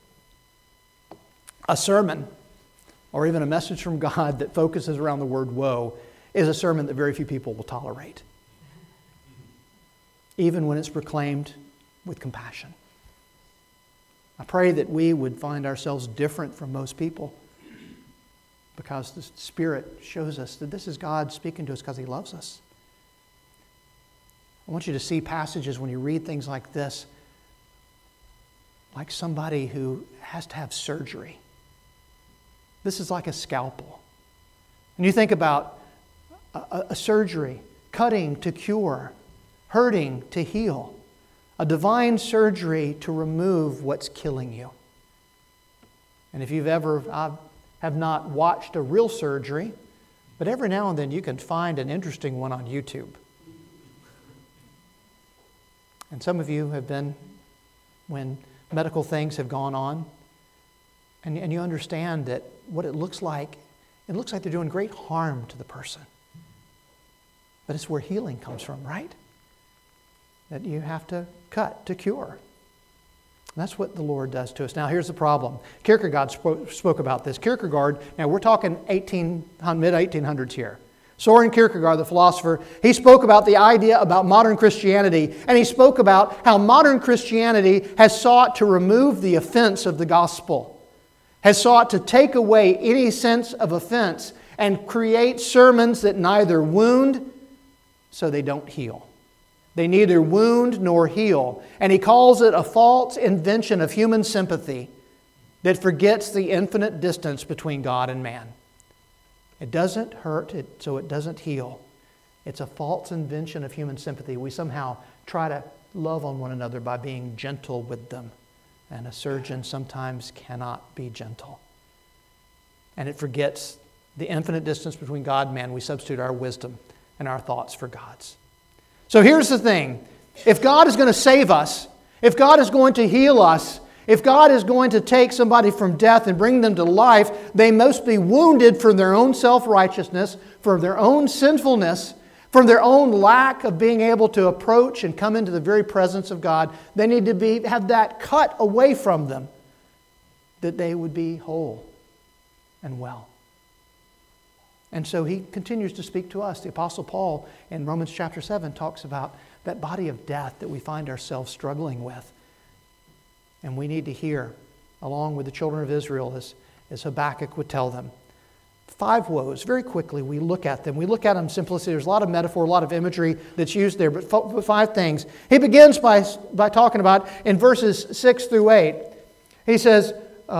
A sermon, or even a message from God that focuses around the word woe, is a sermon that very few people will tolerate, even when it's proclaimed with compassion. I pray that we would find ourselves different from most people, because the Spirit shows us that this is God speaking to us because He loves us. I want you to see passages when you read things like this, like somebody who has to have surgery. This is like a scalpel. And you think about a surgery, cutting to cure, hurting to heal, a divine surgery to remove what's killing you. And if you've ever, I have not watched a real surgery, but every now and then you can find an interesting one on YouTube. And some of you have been, when medical things have gone on, and you understand that what it looks like they're doing great harm to the person. But it's where healing comes from, right? That you have to cut to cure. And that's what the Lord does to us. Now here's the problem. Kierkegaard spoke about this. Kierkegaard, now we're talking mid-1800s here. Soren Kierkegaard, the philosopher, he spoke about the idea about modern Christianity, and he spoke about how modern Christianity has sought to remove the offense of the gospel, has sought to take away any sense of offense and create sermons that neither wound, so they don't heal. They neither wound nor heal. And he calls it a false invention of human sympathy that forgets the infinite distance between God and man. It doesn't hurt, so it doesn't heal. It's a false invention of human sympathy. We somehow try to love on one another by being gentle with them. And a surgeon sometimes cannot be gentle. And it forgets the infinite distance between God and man. We substitute our wisdom and our thoughts for God's. So here's the thing. If God is going to save us, if God is going to heal us, if God is going to take somebody from death and bring them to life, they must be wounded from their own self-righteousness, from their own sinfulness, from their own lack of being able to approach and come into the very presence of God. They need to have that cut away from them, that they would be whole. and well. And so he continues to speak to us. The Apostle Paul in Romans chapter 7 talks about that body of death that we find ourselves struggling with. And we need to hear, along with the children of Israel, as Habakkuk would tell them. 5 woes. Very quickly, we look at them. We look at them simplicity. There's a lot of metaphor, a lot of imagery that's used there, but 5 things. He begins by talking about, in verses 6 through 8, he says,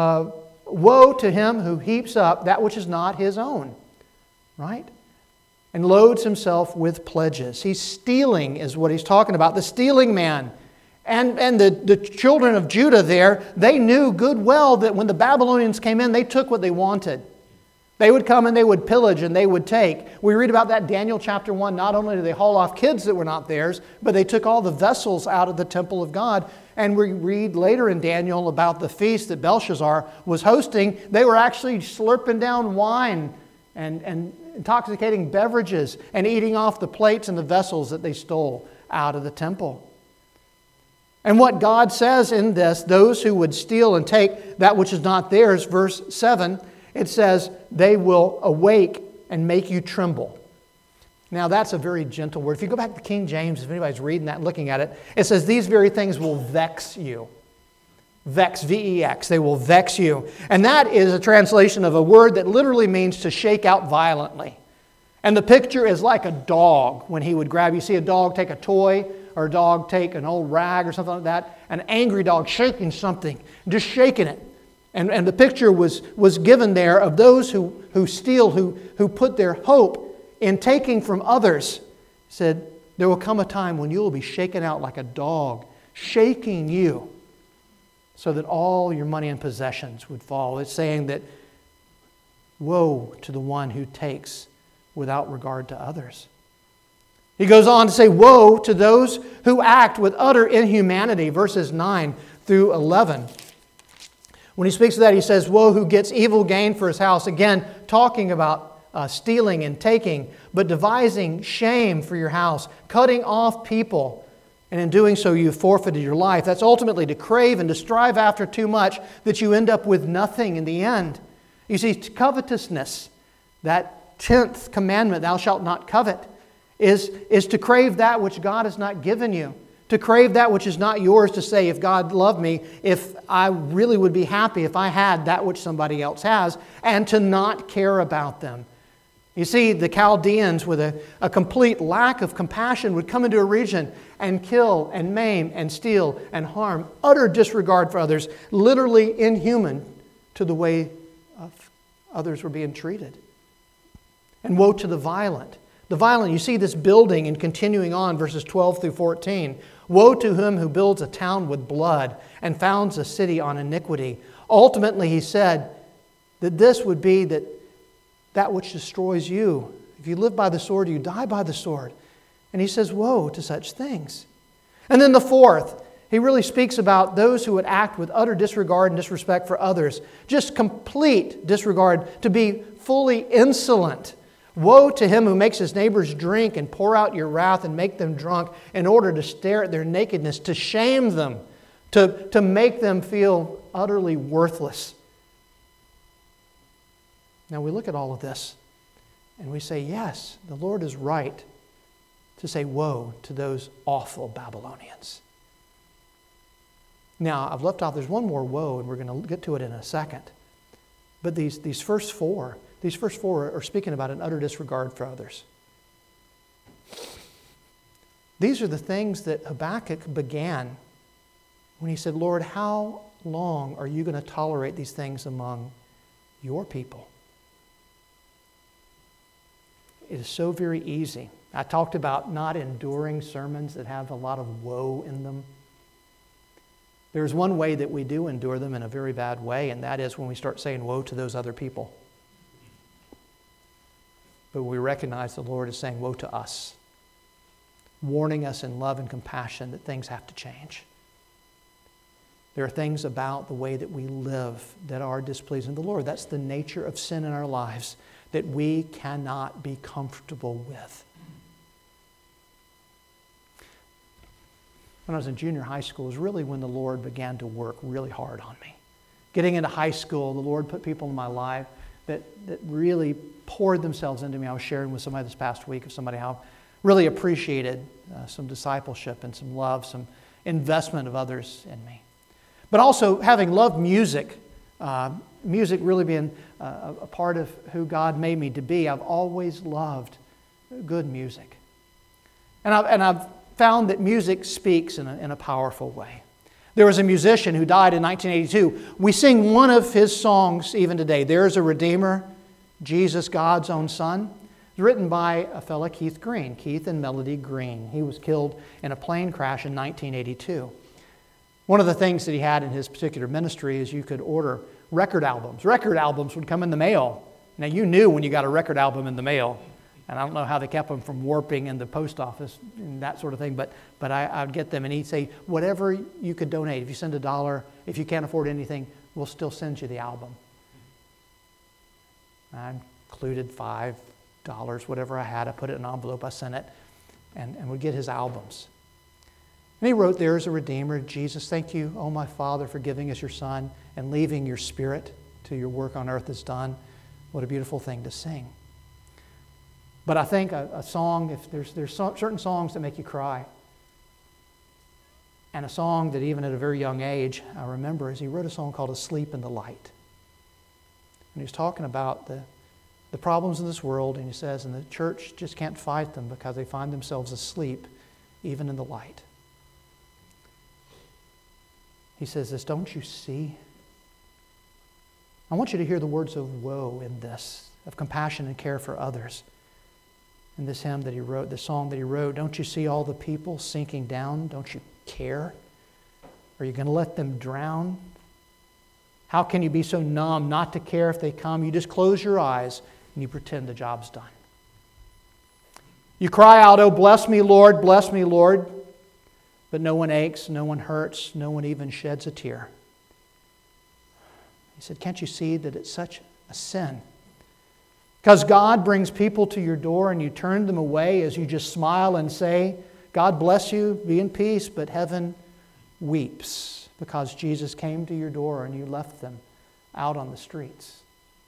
woe to him who heaps up that which is not his own. Right? And loads himself with pledges. He's stealing is what he's talking about. The stealing man. And the children of Judah there, they knew good well that when the Babylonians came in, they took what they wanted. They would come and they would pillage and they would take. We read about that in Daniel chapter 1. Not only did they haul off kids that were not theirs, but they took all the vessels out of the temple of God. And we read later in Daniel about the feast that Belshazzar was hosting. They were actually slurping down wine and intoxicating beverages and eating off the plates and the vessels that they stole out of the temple. And what God says in this, those who would steal and take that which is not theirs, verse 7, it says, they will awake and make you tremble. Now that's a very gentle word. If you go back to King James, if anybody's reading that and looking at it, it says these very things will vex you. Vex, V-E-X, they will vex you. And that is a translation of a word that literally means to shake out violently. And the picture is like a dog when he would grab. You see a dog take a toy or a dog take an old rag or something like that. An angry dog shaking something, just shaking it. And the picture was given there of those who steal, who put their hope in taking from others. Said, there will come a time when you will be shaken out like a dog, shaking you, so that all your money and possessions would fall. It's saying that woe to the one who takes without regard to others. He goes on to say, woe to those who act with utter inhumanity, verses 9 through 11. When he speaks of that, he says, woe who gets evil gain for his house. Again, talking about stealing and taking, but devising shame for your house, cutting off people. And in doing so, you've forfeited your life. That's ultimately to crave and to strive after too much that you end up with nothing in the end. You see, covetousness, that 10th commandment, thou shalt not covet, is to crave that which God has not given you. To crave that which is not yours, to say, if God loved me, if I really would be happy if I had that which somebody else has, and to not care about them. You see, the Chaldeans, with a complete lack of compassion, would come into a region and kill and maim and steal and harm, utter disregard for others, literally inhuman to the way others were being treated. And woe to the violent. The violent, you see this building and continuing on, verses 12 through 14. Woe to him who builds a town with blood and founds a city on iniquity. Ultimately, he said that this would be that which destroys you. If you live by the sword, you die by the sword. And he says, woe to such things. And then the 4th, he really speaks about those who would act with utter disregard and disrespect for others. Just complete disregard, to be fully insolent. Woe to him who makes his neighbors drink and pour out your wrath and make them drunk in order to stare at their nakedness, to shame them, to make them feel utterly worthless. Now we look at all of this and we say, yes, the Lord is right to say woe to those awful Babylonians. Now, I've left off, there's one more woe, and we're going to get to it in a second. But these first four are speaking about an utter disregard for others. These are the things that Habakkuk began when he said, Lord, how long are you going to tolerate these things among your people? It is so very easy. I talked about not enduring sermons that have a lot of woe in them. There's one way that we do endure them in a very bad way, and that is when we start saying woe to those other people. But we recognize the Lord is saying woe to us, warning us in love and compassion that things have to change. There are things about the way that we live that are displeasing to the Lord. That's the nature of sin in our lives that we cannot be comfortable with. When I was in junior high school was really when the Lord began to work really hard on me. Getting into high school, the Lord put people in my life that really poured themselves into me. I was sharing with somebody this past week of somebody how really appreciated some discipleship and some love, some investment of others in me. But also having loved music, music really being a part of who God made me to be, I've always loved good music. And I've found that music speaks in a powerful way. There was a musician who died in 1982. We sing one of his songs even today. There's a Redeemer, Jesus, God's own Son. It's written by a fellow, Keith Green, Keith and Melody Green. He was killed in a plane crash in 1982. One of the things that he had in his particular ministry is you could order record albums. Record albums would come in the mail. Now, you knew when you got a record album in the mail. And I don't know how they kept them from warping in the post office and that sort of thing, but I'd get them, and he'd say, whatever you could donate, if you send $1, if you can't afford anything, we'll still send you the album. I included $5, whatever I had. I put it in an envelope, I sent it, and would get his albums. And he wrote, "There is a Redeemer, Jesus, thank you, oh my Father, for giving us your Son and leaving your Spirit till your work on earth is done." What a beautiful thing to sing. But I think a song, if there's certain songs that make you cry. And a song that even at a very young age, I remember, is he wrote a song called "Asleep in the Light." And he was talking about the problems in this world, and he says, and the church just can't fight them because they find themselves asleep even in the light. He says this, "Don't you see?" I want you to hear the words of woe in this, of compassion and care for others. In this hymn that he wrote, the song that he wrote, "Don't you see all the people sinking down? Don't you care? Are you going to let them drown? How can you be so numb not to care if they come? You just close your eyes and you pretend the job's done. You cry out, 'Oh, bless me, Lord, bless me, Lord.' But no one aches, no one hurts, no one even sheds a tear." He said, "Can't you see that it's such a sin? Because God brings people to your door and you turn them away as you just smile and say, 'God bless you, be in peace,' but heaven weeps because Jesus came to your door and you left them out on the streets."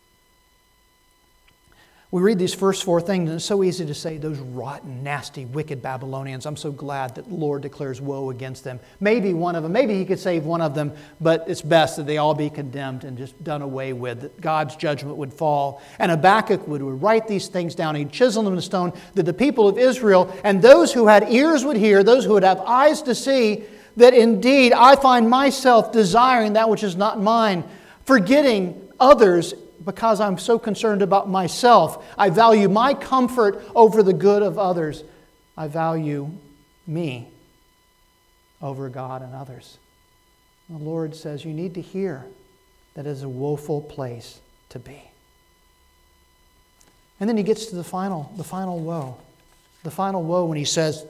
We read these first four things, and it's so easy to say, those rotten, nasty, wicked Babylonians, I'm so glad that the Lord declares woe against them. Maybe one of them, maybe He could save one of them, but it's best that they all be condemned and just done away with, that God's judgment would fall. And Habakkuk would write these things down. He'd chisel them in stone, that the people of Israel and those who had ears would hear, those who would have eyes to see, that indeed I find myself desiring that which is not mine, forgetting others because I'm so concerned about myself. I value my comfort over the good of others. I value me over God and others. The Lord says you need to hear that is a woeful place to be. And then he gets to the final woe. The final woe when he says,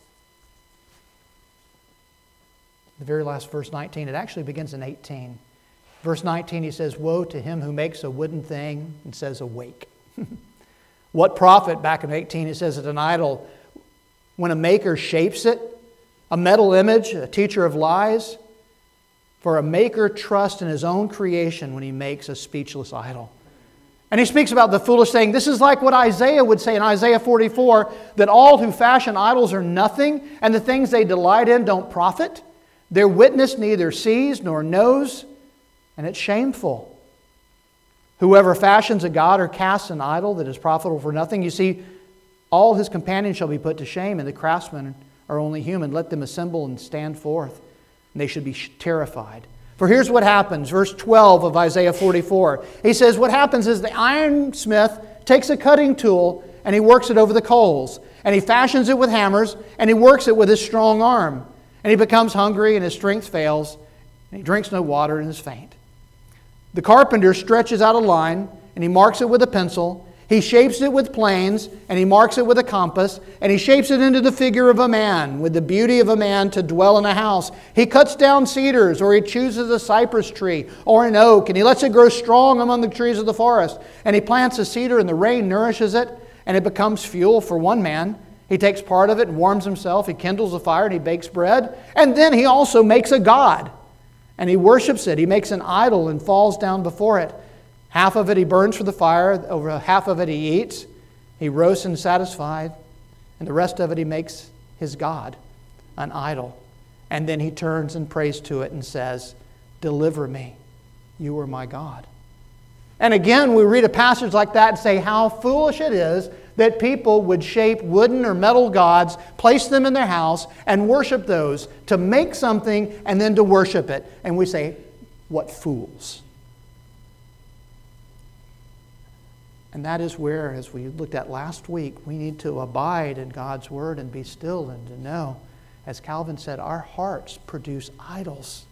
the very last verse 19, it actually begins in 18. Verse 19, he says, "Woe to him who makes a wooden thing and says, 'Awake.'" What profit, back in 18, it says, at an idol, when a maker shapes it, a metal image, a teacher of lies? For a maker trusts in his own creation when he makes a speechless idol. And he speaks about the foolish thing. This is like what Isaiah would say in Isaiah 44, that all who fashion idols are nothing, and the things they delight in don't profit. Their witness neither sees nor knows, and it's shameful. Whoever fashions a god or casts an idol that is profitable for nothing, you see, all his companions shall be put to shame, and the craftsmen are only human. Let them assemble and stand forth, and they should be terrified. For here's what happens, verse 12 of Isaiah 44. He says, what happens is the ironsmith takes a cutting tool, and he works it over the coals, and he fashions it with hammers, and he works it with his strong arm. And he becomes hungry, and his strength fails, and he drinks no water and is faint. The carpenter stretches out a line, and he marks it with a pencil. He shapes it with planes, and he marks it with a compass, and he shapes it into the figure of a man, with the beauty of a man to dwell in a house. He cuts down cedars, or he chooses a cypress tree, or an oak, and he lets it grow strong among the trees of the forest. And he plants a cedar, and the rain nourishes it, and it becomes fuel for one man. He takes part of it and warms himself. He kindles a fire, and he bakes bread. And then he also makes a god. And he worships it. He makes an idol and falls down before it. Half of it he burns for the fire, over half of it he eats. He roasts and is satisfied, and the rest of it he makes his God, an idol. And then he turns and prays to it and says, deliver me, you are my God. And again, we read a passage like that and say how foolish it is that people would shape wooden or metal gods, place them in their house, and worship those, to make something and then to worship it. And we say, what fools. And that is where, as we looked at last week, we need to abide in God's Word and be still and to know, as Calvin said, our hearts produce idols.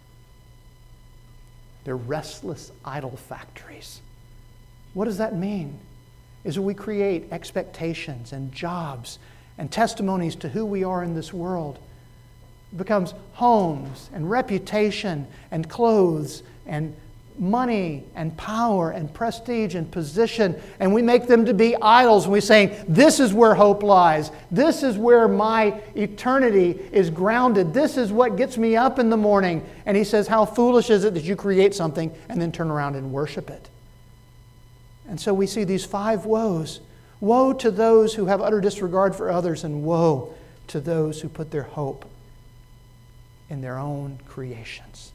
They're restless idol factories. What does that mean? Is that we create expectations and jobs and testimonies to who we are in this world. It becomes homes and reputation and clothes and money and power and prestige and position, and we make them to be idols. And we say, this is where hope lies. This is where my eternity is grounded. This is what gets me up in the morning. And he says, how foolish is it that you create something and then turn around and worship it? And so we see these 5 woes. Woe to those who have utter disregard for others, and woe to those who put their hope in their own creations.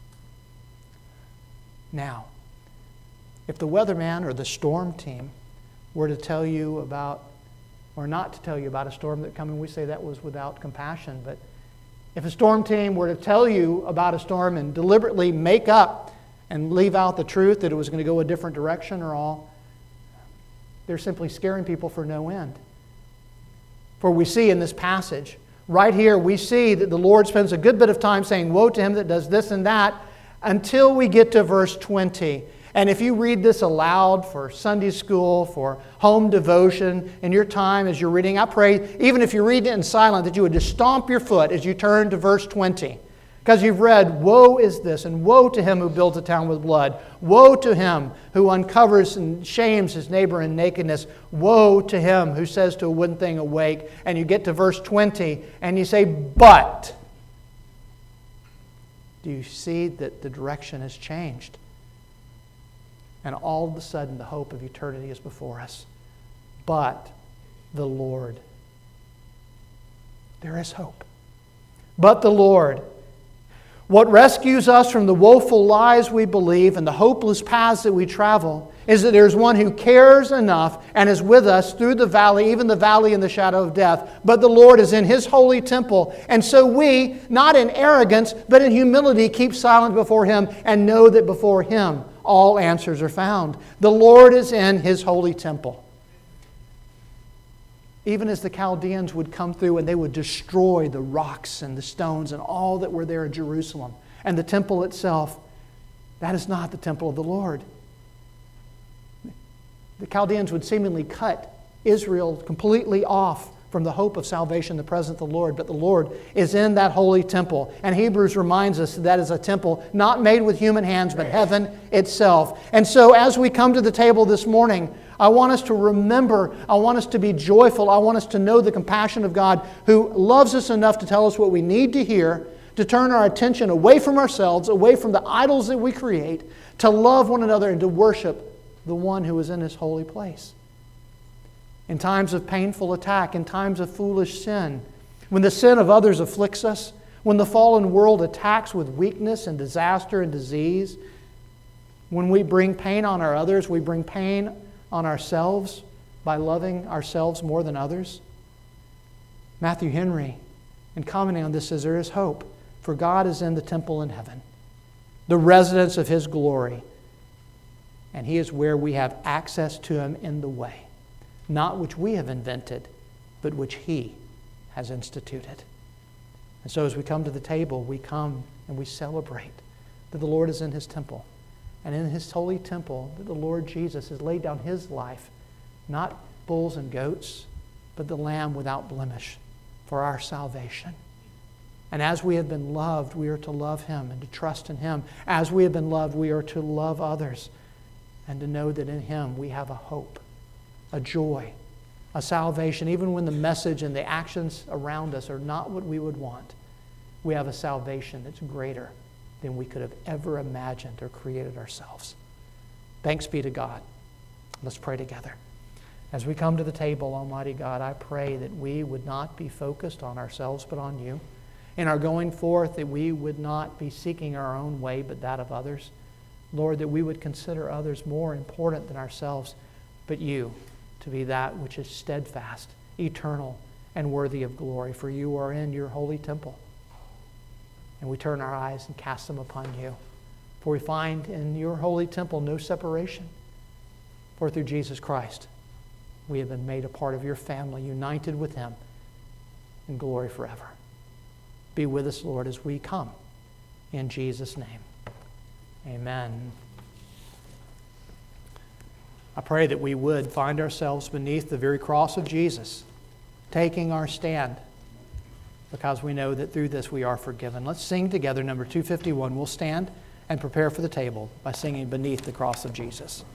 Now, if the weatherman or the storm team were to tell you about, or not to tell you about a storm that coming, we say that was without compassion. But if a storm team were to tell you about a storm and deliberately make up and leave out the truth that it was going to go a different direction or all, they're simply scaring people for no end. For we see in this passage, right here, we see that the Lord spends a good bit of time saying, woe to him that does this and that, until we get to verse 20. And if you read this aloud for Sunday school, for home devotion, in your time as you're reading, I pray, even if you read it in silent, that you would just stomp your foot as you turn to verse 20. Because you've read, woe is this, and woe to him who builds a town with blood. Woe to him who uncovers and shames his neighbor in nakedness. Woe to him who says to a wooden thing, awake. And you get to verse 20, and you say, but. Do you see that the direction has changed? And all of a sudden, the hope of eternity is before us. But the Lord. There is hope. But the Lord. What rescues us from the woeful lies we believe and the hopeless paths that we travel is that there's one who cares enough and is with us through the valley, even the valley in the shadow of death. But the Lord is in His holy temple. And so we, not in arrogance, but in humility, keep silent before Him and know that before Him all answers are found. The Lord is in His holy temple. Even as the Chaldeans would come through and they would destroy the rocks and the stones and all that were there in Jerusalem and the temple itself, that is not the temple of the Lord. The Chaldeans would seemingly cut Israel completely off from the hope of salvation, the presence of the Lord, but the Lord is in that holy temple. And Hebrews reminds us that is a temple not made with human hands, but heaven itself. And so as we come to the table this morning, I want us to remember, I want us to be joyful, I want us to know the compassion of God who loves us enough to tell us what we need to hear, to turn our attention away from ourselves, away from the idols that we create, to love one another and to worship the one who is in His holy place. In times of painful attack, in times of foolish sin, when the sin of others afflicts us, when the fallen world attacks with weakness and disaster and disease, when we bring pain on our others, we bring pain on ourselves by loving ourselves more than others. Matthew Henry, in commenting on this, says there is hope, for God is in the temple in heaven, the residence of His glory, and He is where we have access to Him in the way, not which we have invented, but which He has instituted. And so as we come to the table, we come and we celebrate that the Lord is in His temple. And in His holy temple, that the Lord Jesus has laid down His life, not bulls and goats, but the Lamb without blemish for our salvation. And as we have been loved, we are to love Him and to trust in Him. As we have been loved, we are to love others and to know that in Him we have a hope, a joy, a salvation. Even when the message and the actions around us are not what we would want, we have a salvation that's greater than we could have ever imagined or created ourselves. Thanks be to God. Let's pray together. As we come to the table, Almighty God, I pray that we would not be focused on ourselves but on you. In our going forth, that we would not be seeking our own way but that of others. Lord, that we would consider others more important than ourselves, but you to be that which is steadfast, eternal, and worthy of glory. For you are in your holy temple. And we turn our eyes and cast them upon you. For we find in your holy temple no separation. For through Jesus Christ, we have been made a part of your family, united with him in glory forever. Be with us, Lord, as we come. In Jesus' name, amen. I pray that we would find ourselves beneath the very cross of Jesus, taking our stand, because we know that through this we are forgiven. Let's sing together number 251. We'll stand and prepare for the table by singing Beneath the Cross of Jesus.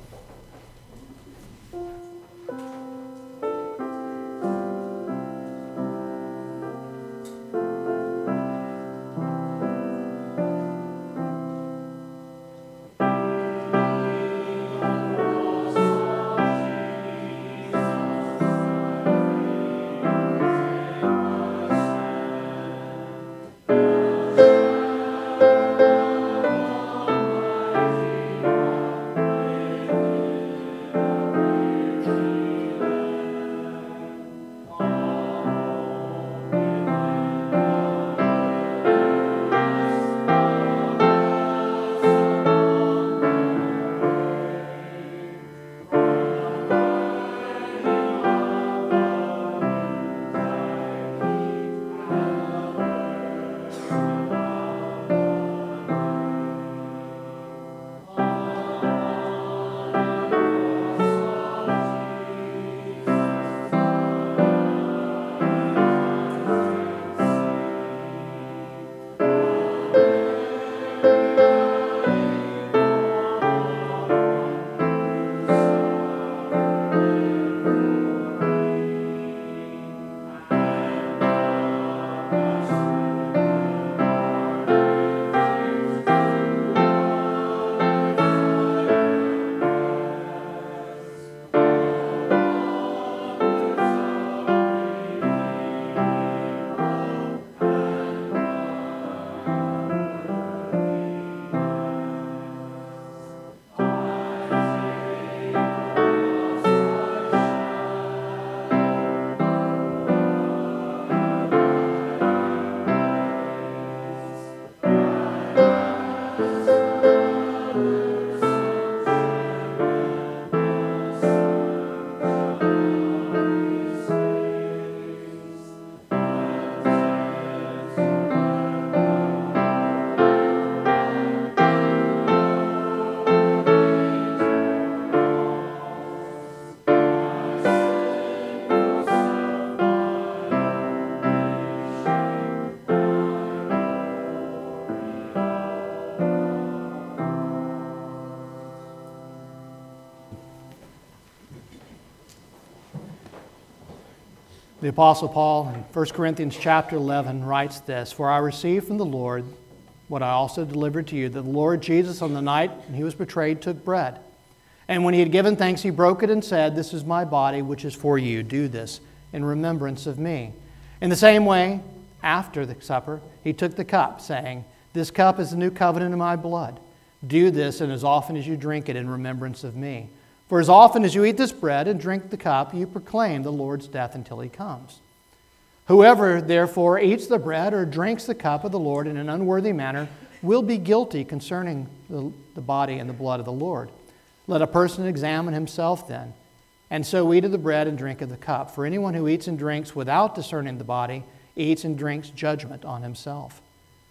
The Apostle Paul in 1 Corinthians chapter 11 writes this, "For I received from the Lord what I also delivered to you, that the Lord Jesus on the night when he was betrayed took bread. And when he had given thanks, he broke it and said, 'This is my body, which is for you. Do this in remembrance of me.' In the same way, after the supper, he took the cup, saying, 'This cup is the new covenant in my blood. Do this, and as often as you drink it, in remembrance of me. For as often as you eat this bread and drink the cup, you proclaim the Lord's death until he comes. Whoever, therefore, eats the bread or drinks the cup of the Lord in an unworthy manner will be guilty concerning the body and the blood of the Lord. Let a person examine himself then, and so eat of the bread and drink of the cup. For anyone who eats and drinks without discerning the body eats and drinks judgment on himself.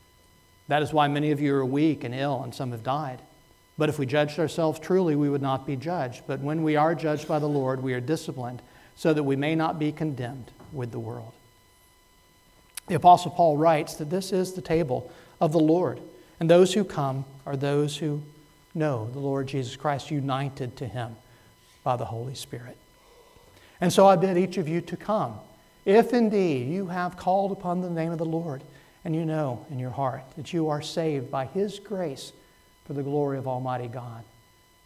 That is why many of you are weak and ill, and some have died. But if we judged ourselves truly, we would not be judged. But when we are judged by the Lord, we are disciplined, so that we may not be condemned with the world." The Apostle Paul writes that this is the table of the Lord, and those who come are those who know the Lord Jesus Christ, united to him by the Holy Spirit. And so I bid each of you to come, if indeed you have called upon the name of the Lord, and you know in your heart that you are saved by his grace for the glory of Almighty God.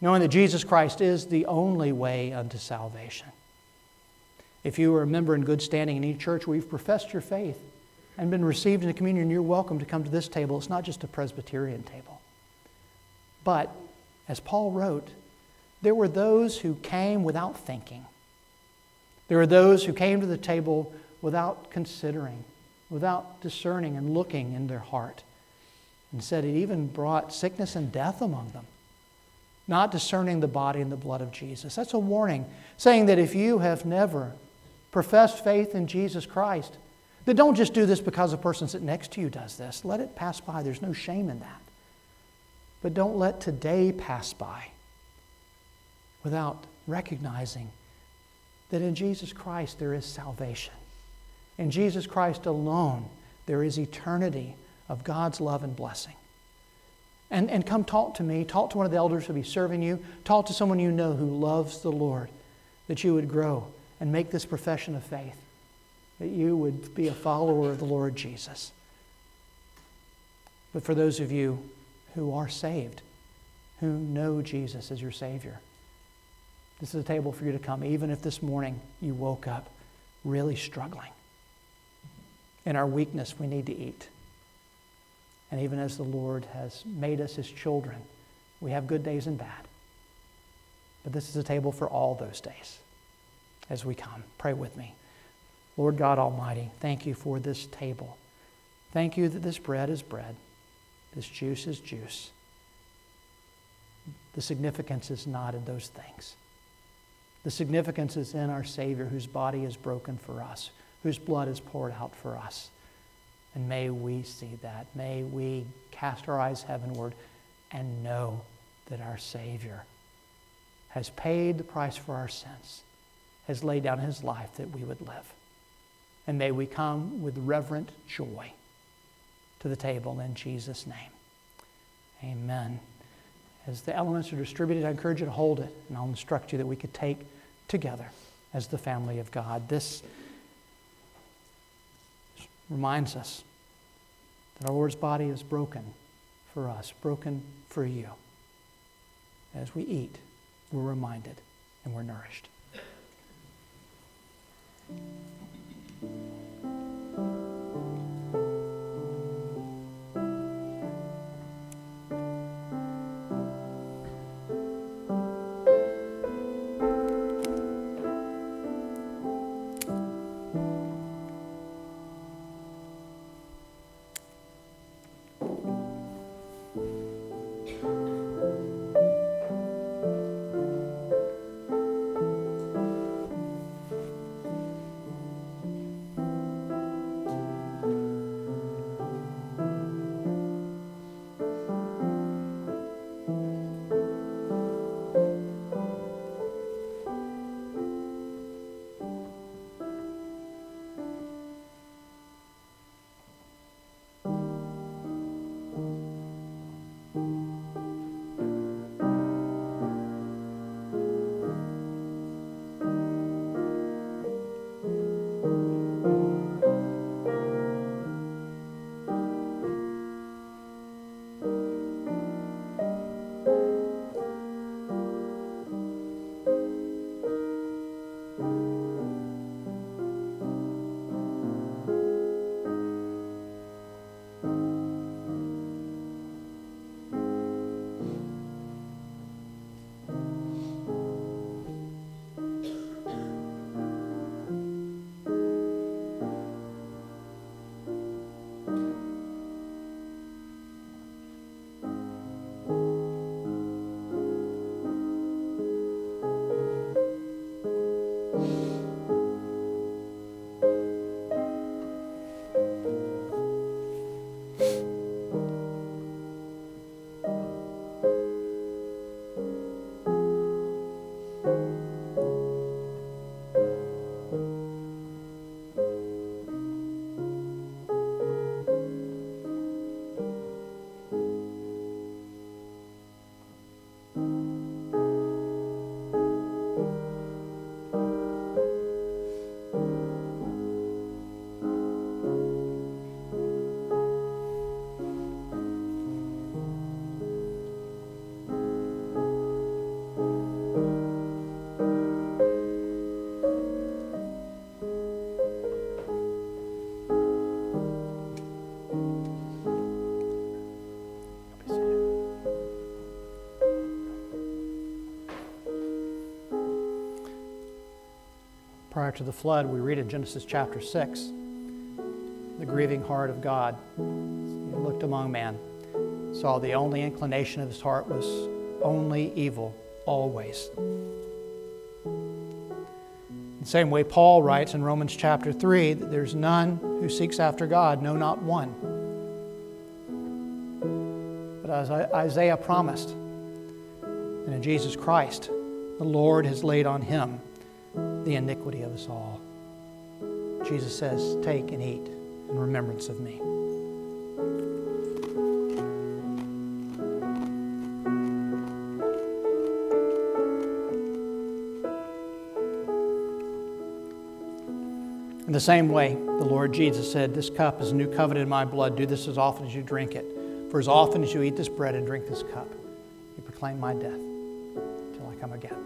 knowing that Jesus Christ is the only way unto salvation. If you are a member in good standing in any church where you've professed your faith and been received into communion, you're welcome to come to this table. It's not just a Presbyterian table. But, as Paul wrote, there were those who came without thinking. There were those who came to the table without considering, without discerning and looking in their heart. And said it even brought sickness and death among them, not discerning the body and the blood of Jesus. That's a warning, saying that if you have never professed faith in Jesus Christ, then don't just do this because the person sitting next to you does this. Let it pass by. There's no shame in that. But don't let today pass by without recognizing that in Jesus Christ there is salvation. In Jesus Christ alone there is eternity of God's love and blessing. And come talk to me, talk to one of the elders who will be serving you, talk to someone you know who loves the Lord, that you would grow and make this profession of faith, that you would be a follower of the Lord Jesus. But for those of you who are saved, who know Jesus as your Savior, this is a table for you to come, even if this morning you woke up really struggling. In our weakness, we need to eat. And even as the Lord has made us His children, we have good days and bad. But this is a table for all those days. As we come, pray with me. Lord God Almighty, thank you for this table. Thank you that this bread is bread. This juice is juice. The significance is not in those things. The significance is in our Savior, whose body is broken for us, whose blood is poured out for us. And may we see that. May we cast our eyes heavenward and know that our Savior has paid the price for our sins, has laid down His life that we would live. And may we come with reverent joy to the table in Jesus' name. Amen. As the elements are distributed, I encourage you to hold it, and I'll instruct you that we could take together as the family of God. This reminds us that our Lord's body is broken for us, broken for you. As we eat, we're reminded and we're nourished. prior to the flood, we read in Genesis chapter 6, the grieving heart of God. He looked among man, saw the only inclination of his heart was only evil, always. The same way Paul writes in Romans chapter 3 that there's none who seeks after God, no, not one. But as Isaiah promised, and in Jesus Christ, the Lord has laid on him the iniquity of us all. Jesus says, "Take and eat in remembrance of me." In the same way, the Lord Jesus said, "This cup is a new covenant in my blood. Do this as often as you drink it. For as often as you eat this bread and drink this cup, you proclaim my death till I come again."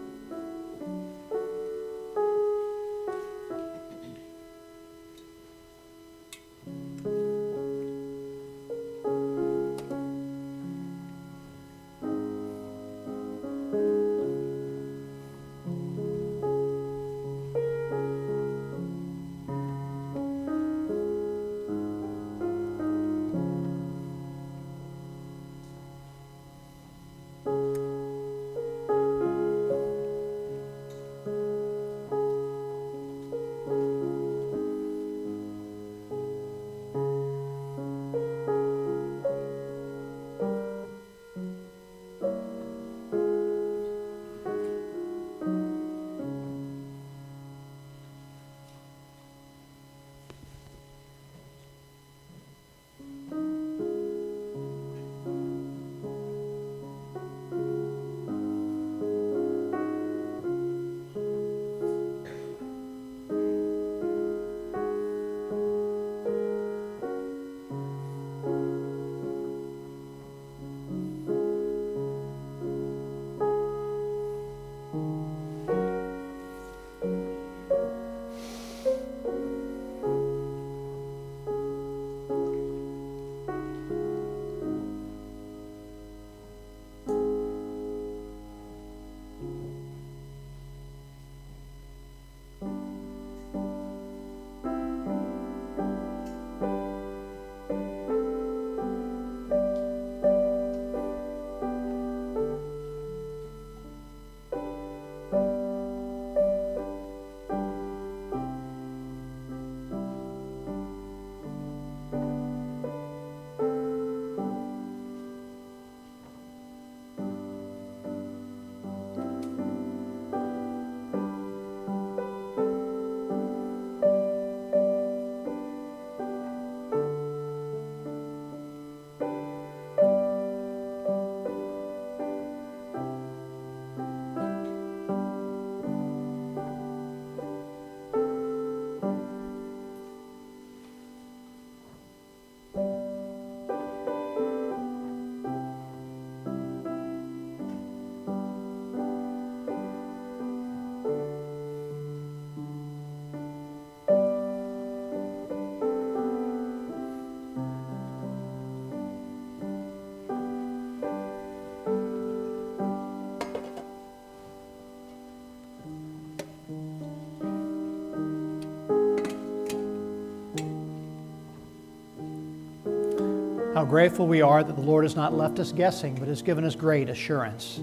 How grateful we are that the Lord has not left us guessing, but has given us great assurance.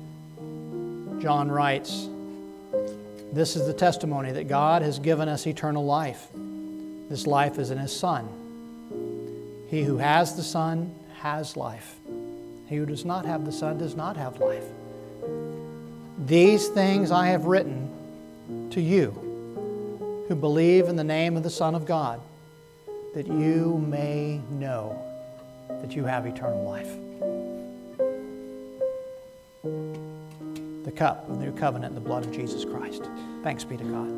John writes, "This is the testimony that God has given us eternal life. This life is in His Son. He who has the Son has life. He who does not have the Son does not have life. These things I have written to you who believe in the name of the Son of God, that you may know that you have eternal life." The cup of the new covenant in the blood of Jesus Christ. Thanks be to God.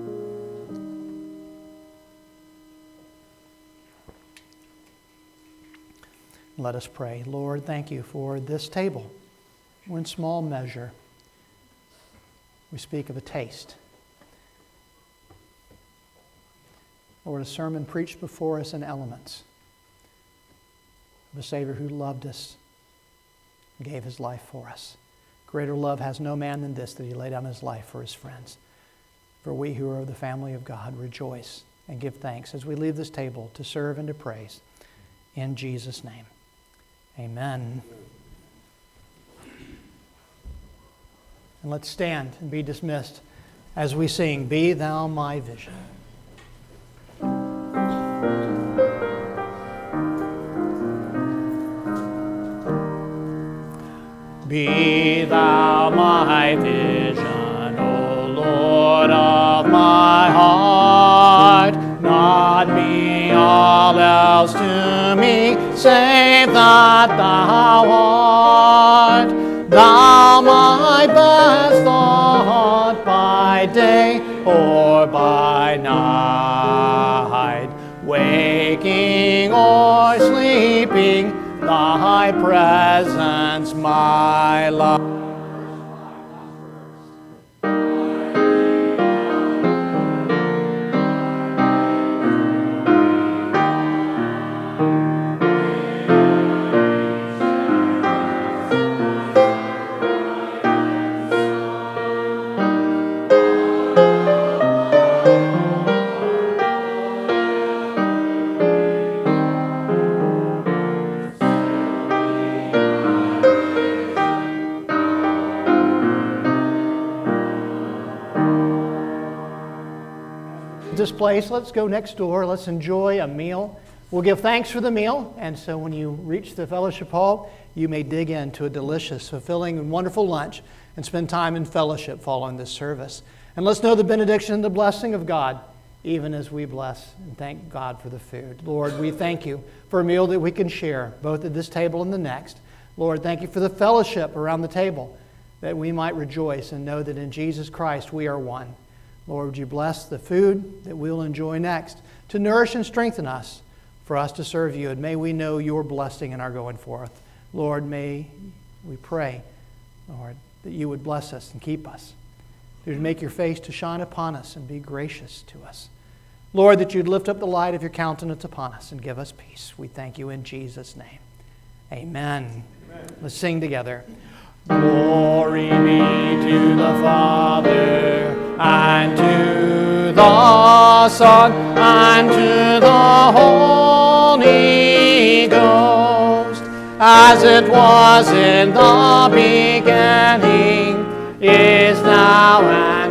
Let us pray. Lord, thank you for this table. In small measure, we speak of a taste. Lord, a sermon preached before us in elements of a Savior who loved us and gave His life for us. Greater love has no man than this, that He laid down His life for His friends. for we who are of the family of God rejoice and give thanks as we leave this table to serve and to praise. In Jesus' name, amen. And let's stand and be dismissed as we sing, Be Thou My Vision. Be Thou my vision, O Lord of my heart, not be all else to me, save that Thou art. Thou my best thought by day or by night, waking or sleeping, Thy presence my life. This place, let's go next door, let's enjoy a meal. We'll give thanks for the meal, and so when you reach the fellowship hall, you may dig into a delicious, fulfilling, and wonderful lunch and spend time in fellowship following this service. And let's know the benediction and the blessing of God, even as we bless and thank God for the food. Lord, we thank you for a meal that we can share, both at this table and the next. Lord, thank you for the fellowship around the table, that we might rejoice and know that in Jesus Christ we are one. Lord, would you bless the food that we'll enjoy next to nourish and strengthen us for us to serve you. And may we know your blessing in our going forth. Lord, may we pray, Lord, that you would bless us and keep us. That you'd make your face to shine upon us and be gracious to us. Lord, that you'd lift up the light of your countenance upon us and give us peace. We thank you in Jesus' name. Amen. Amen. Let's sing together. Glory be to the Father, and to the Son, and to the Holy Ghost, as it was in the beginning, is now, and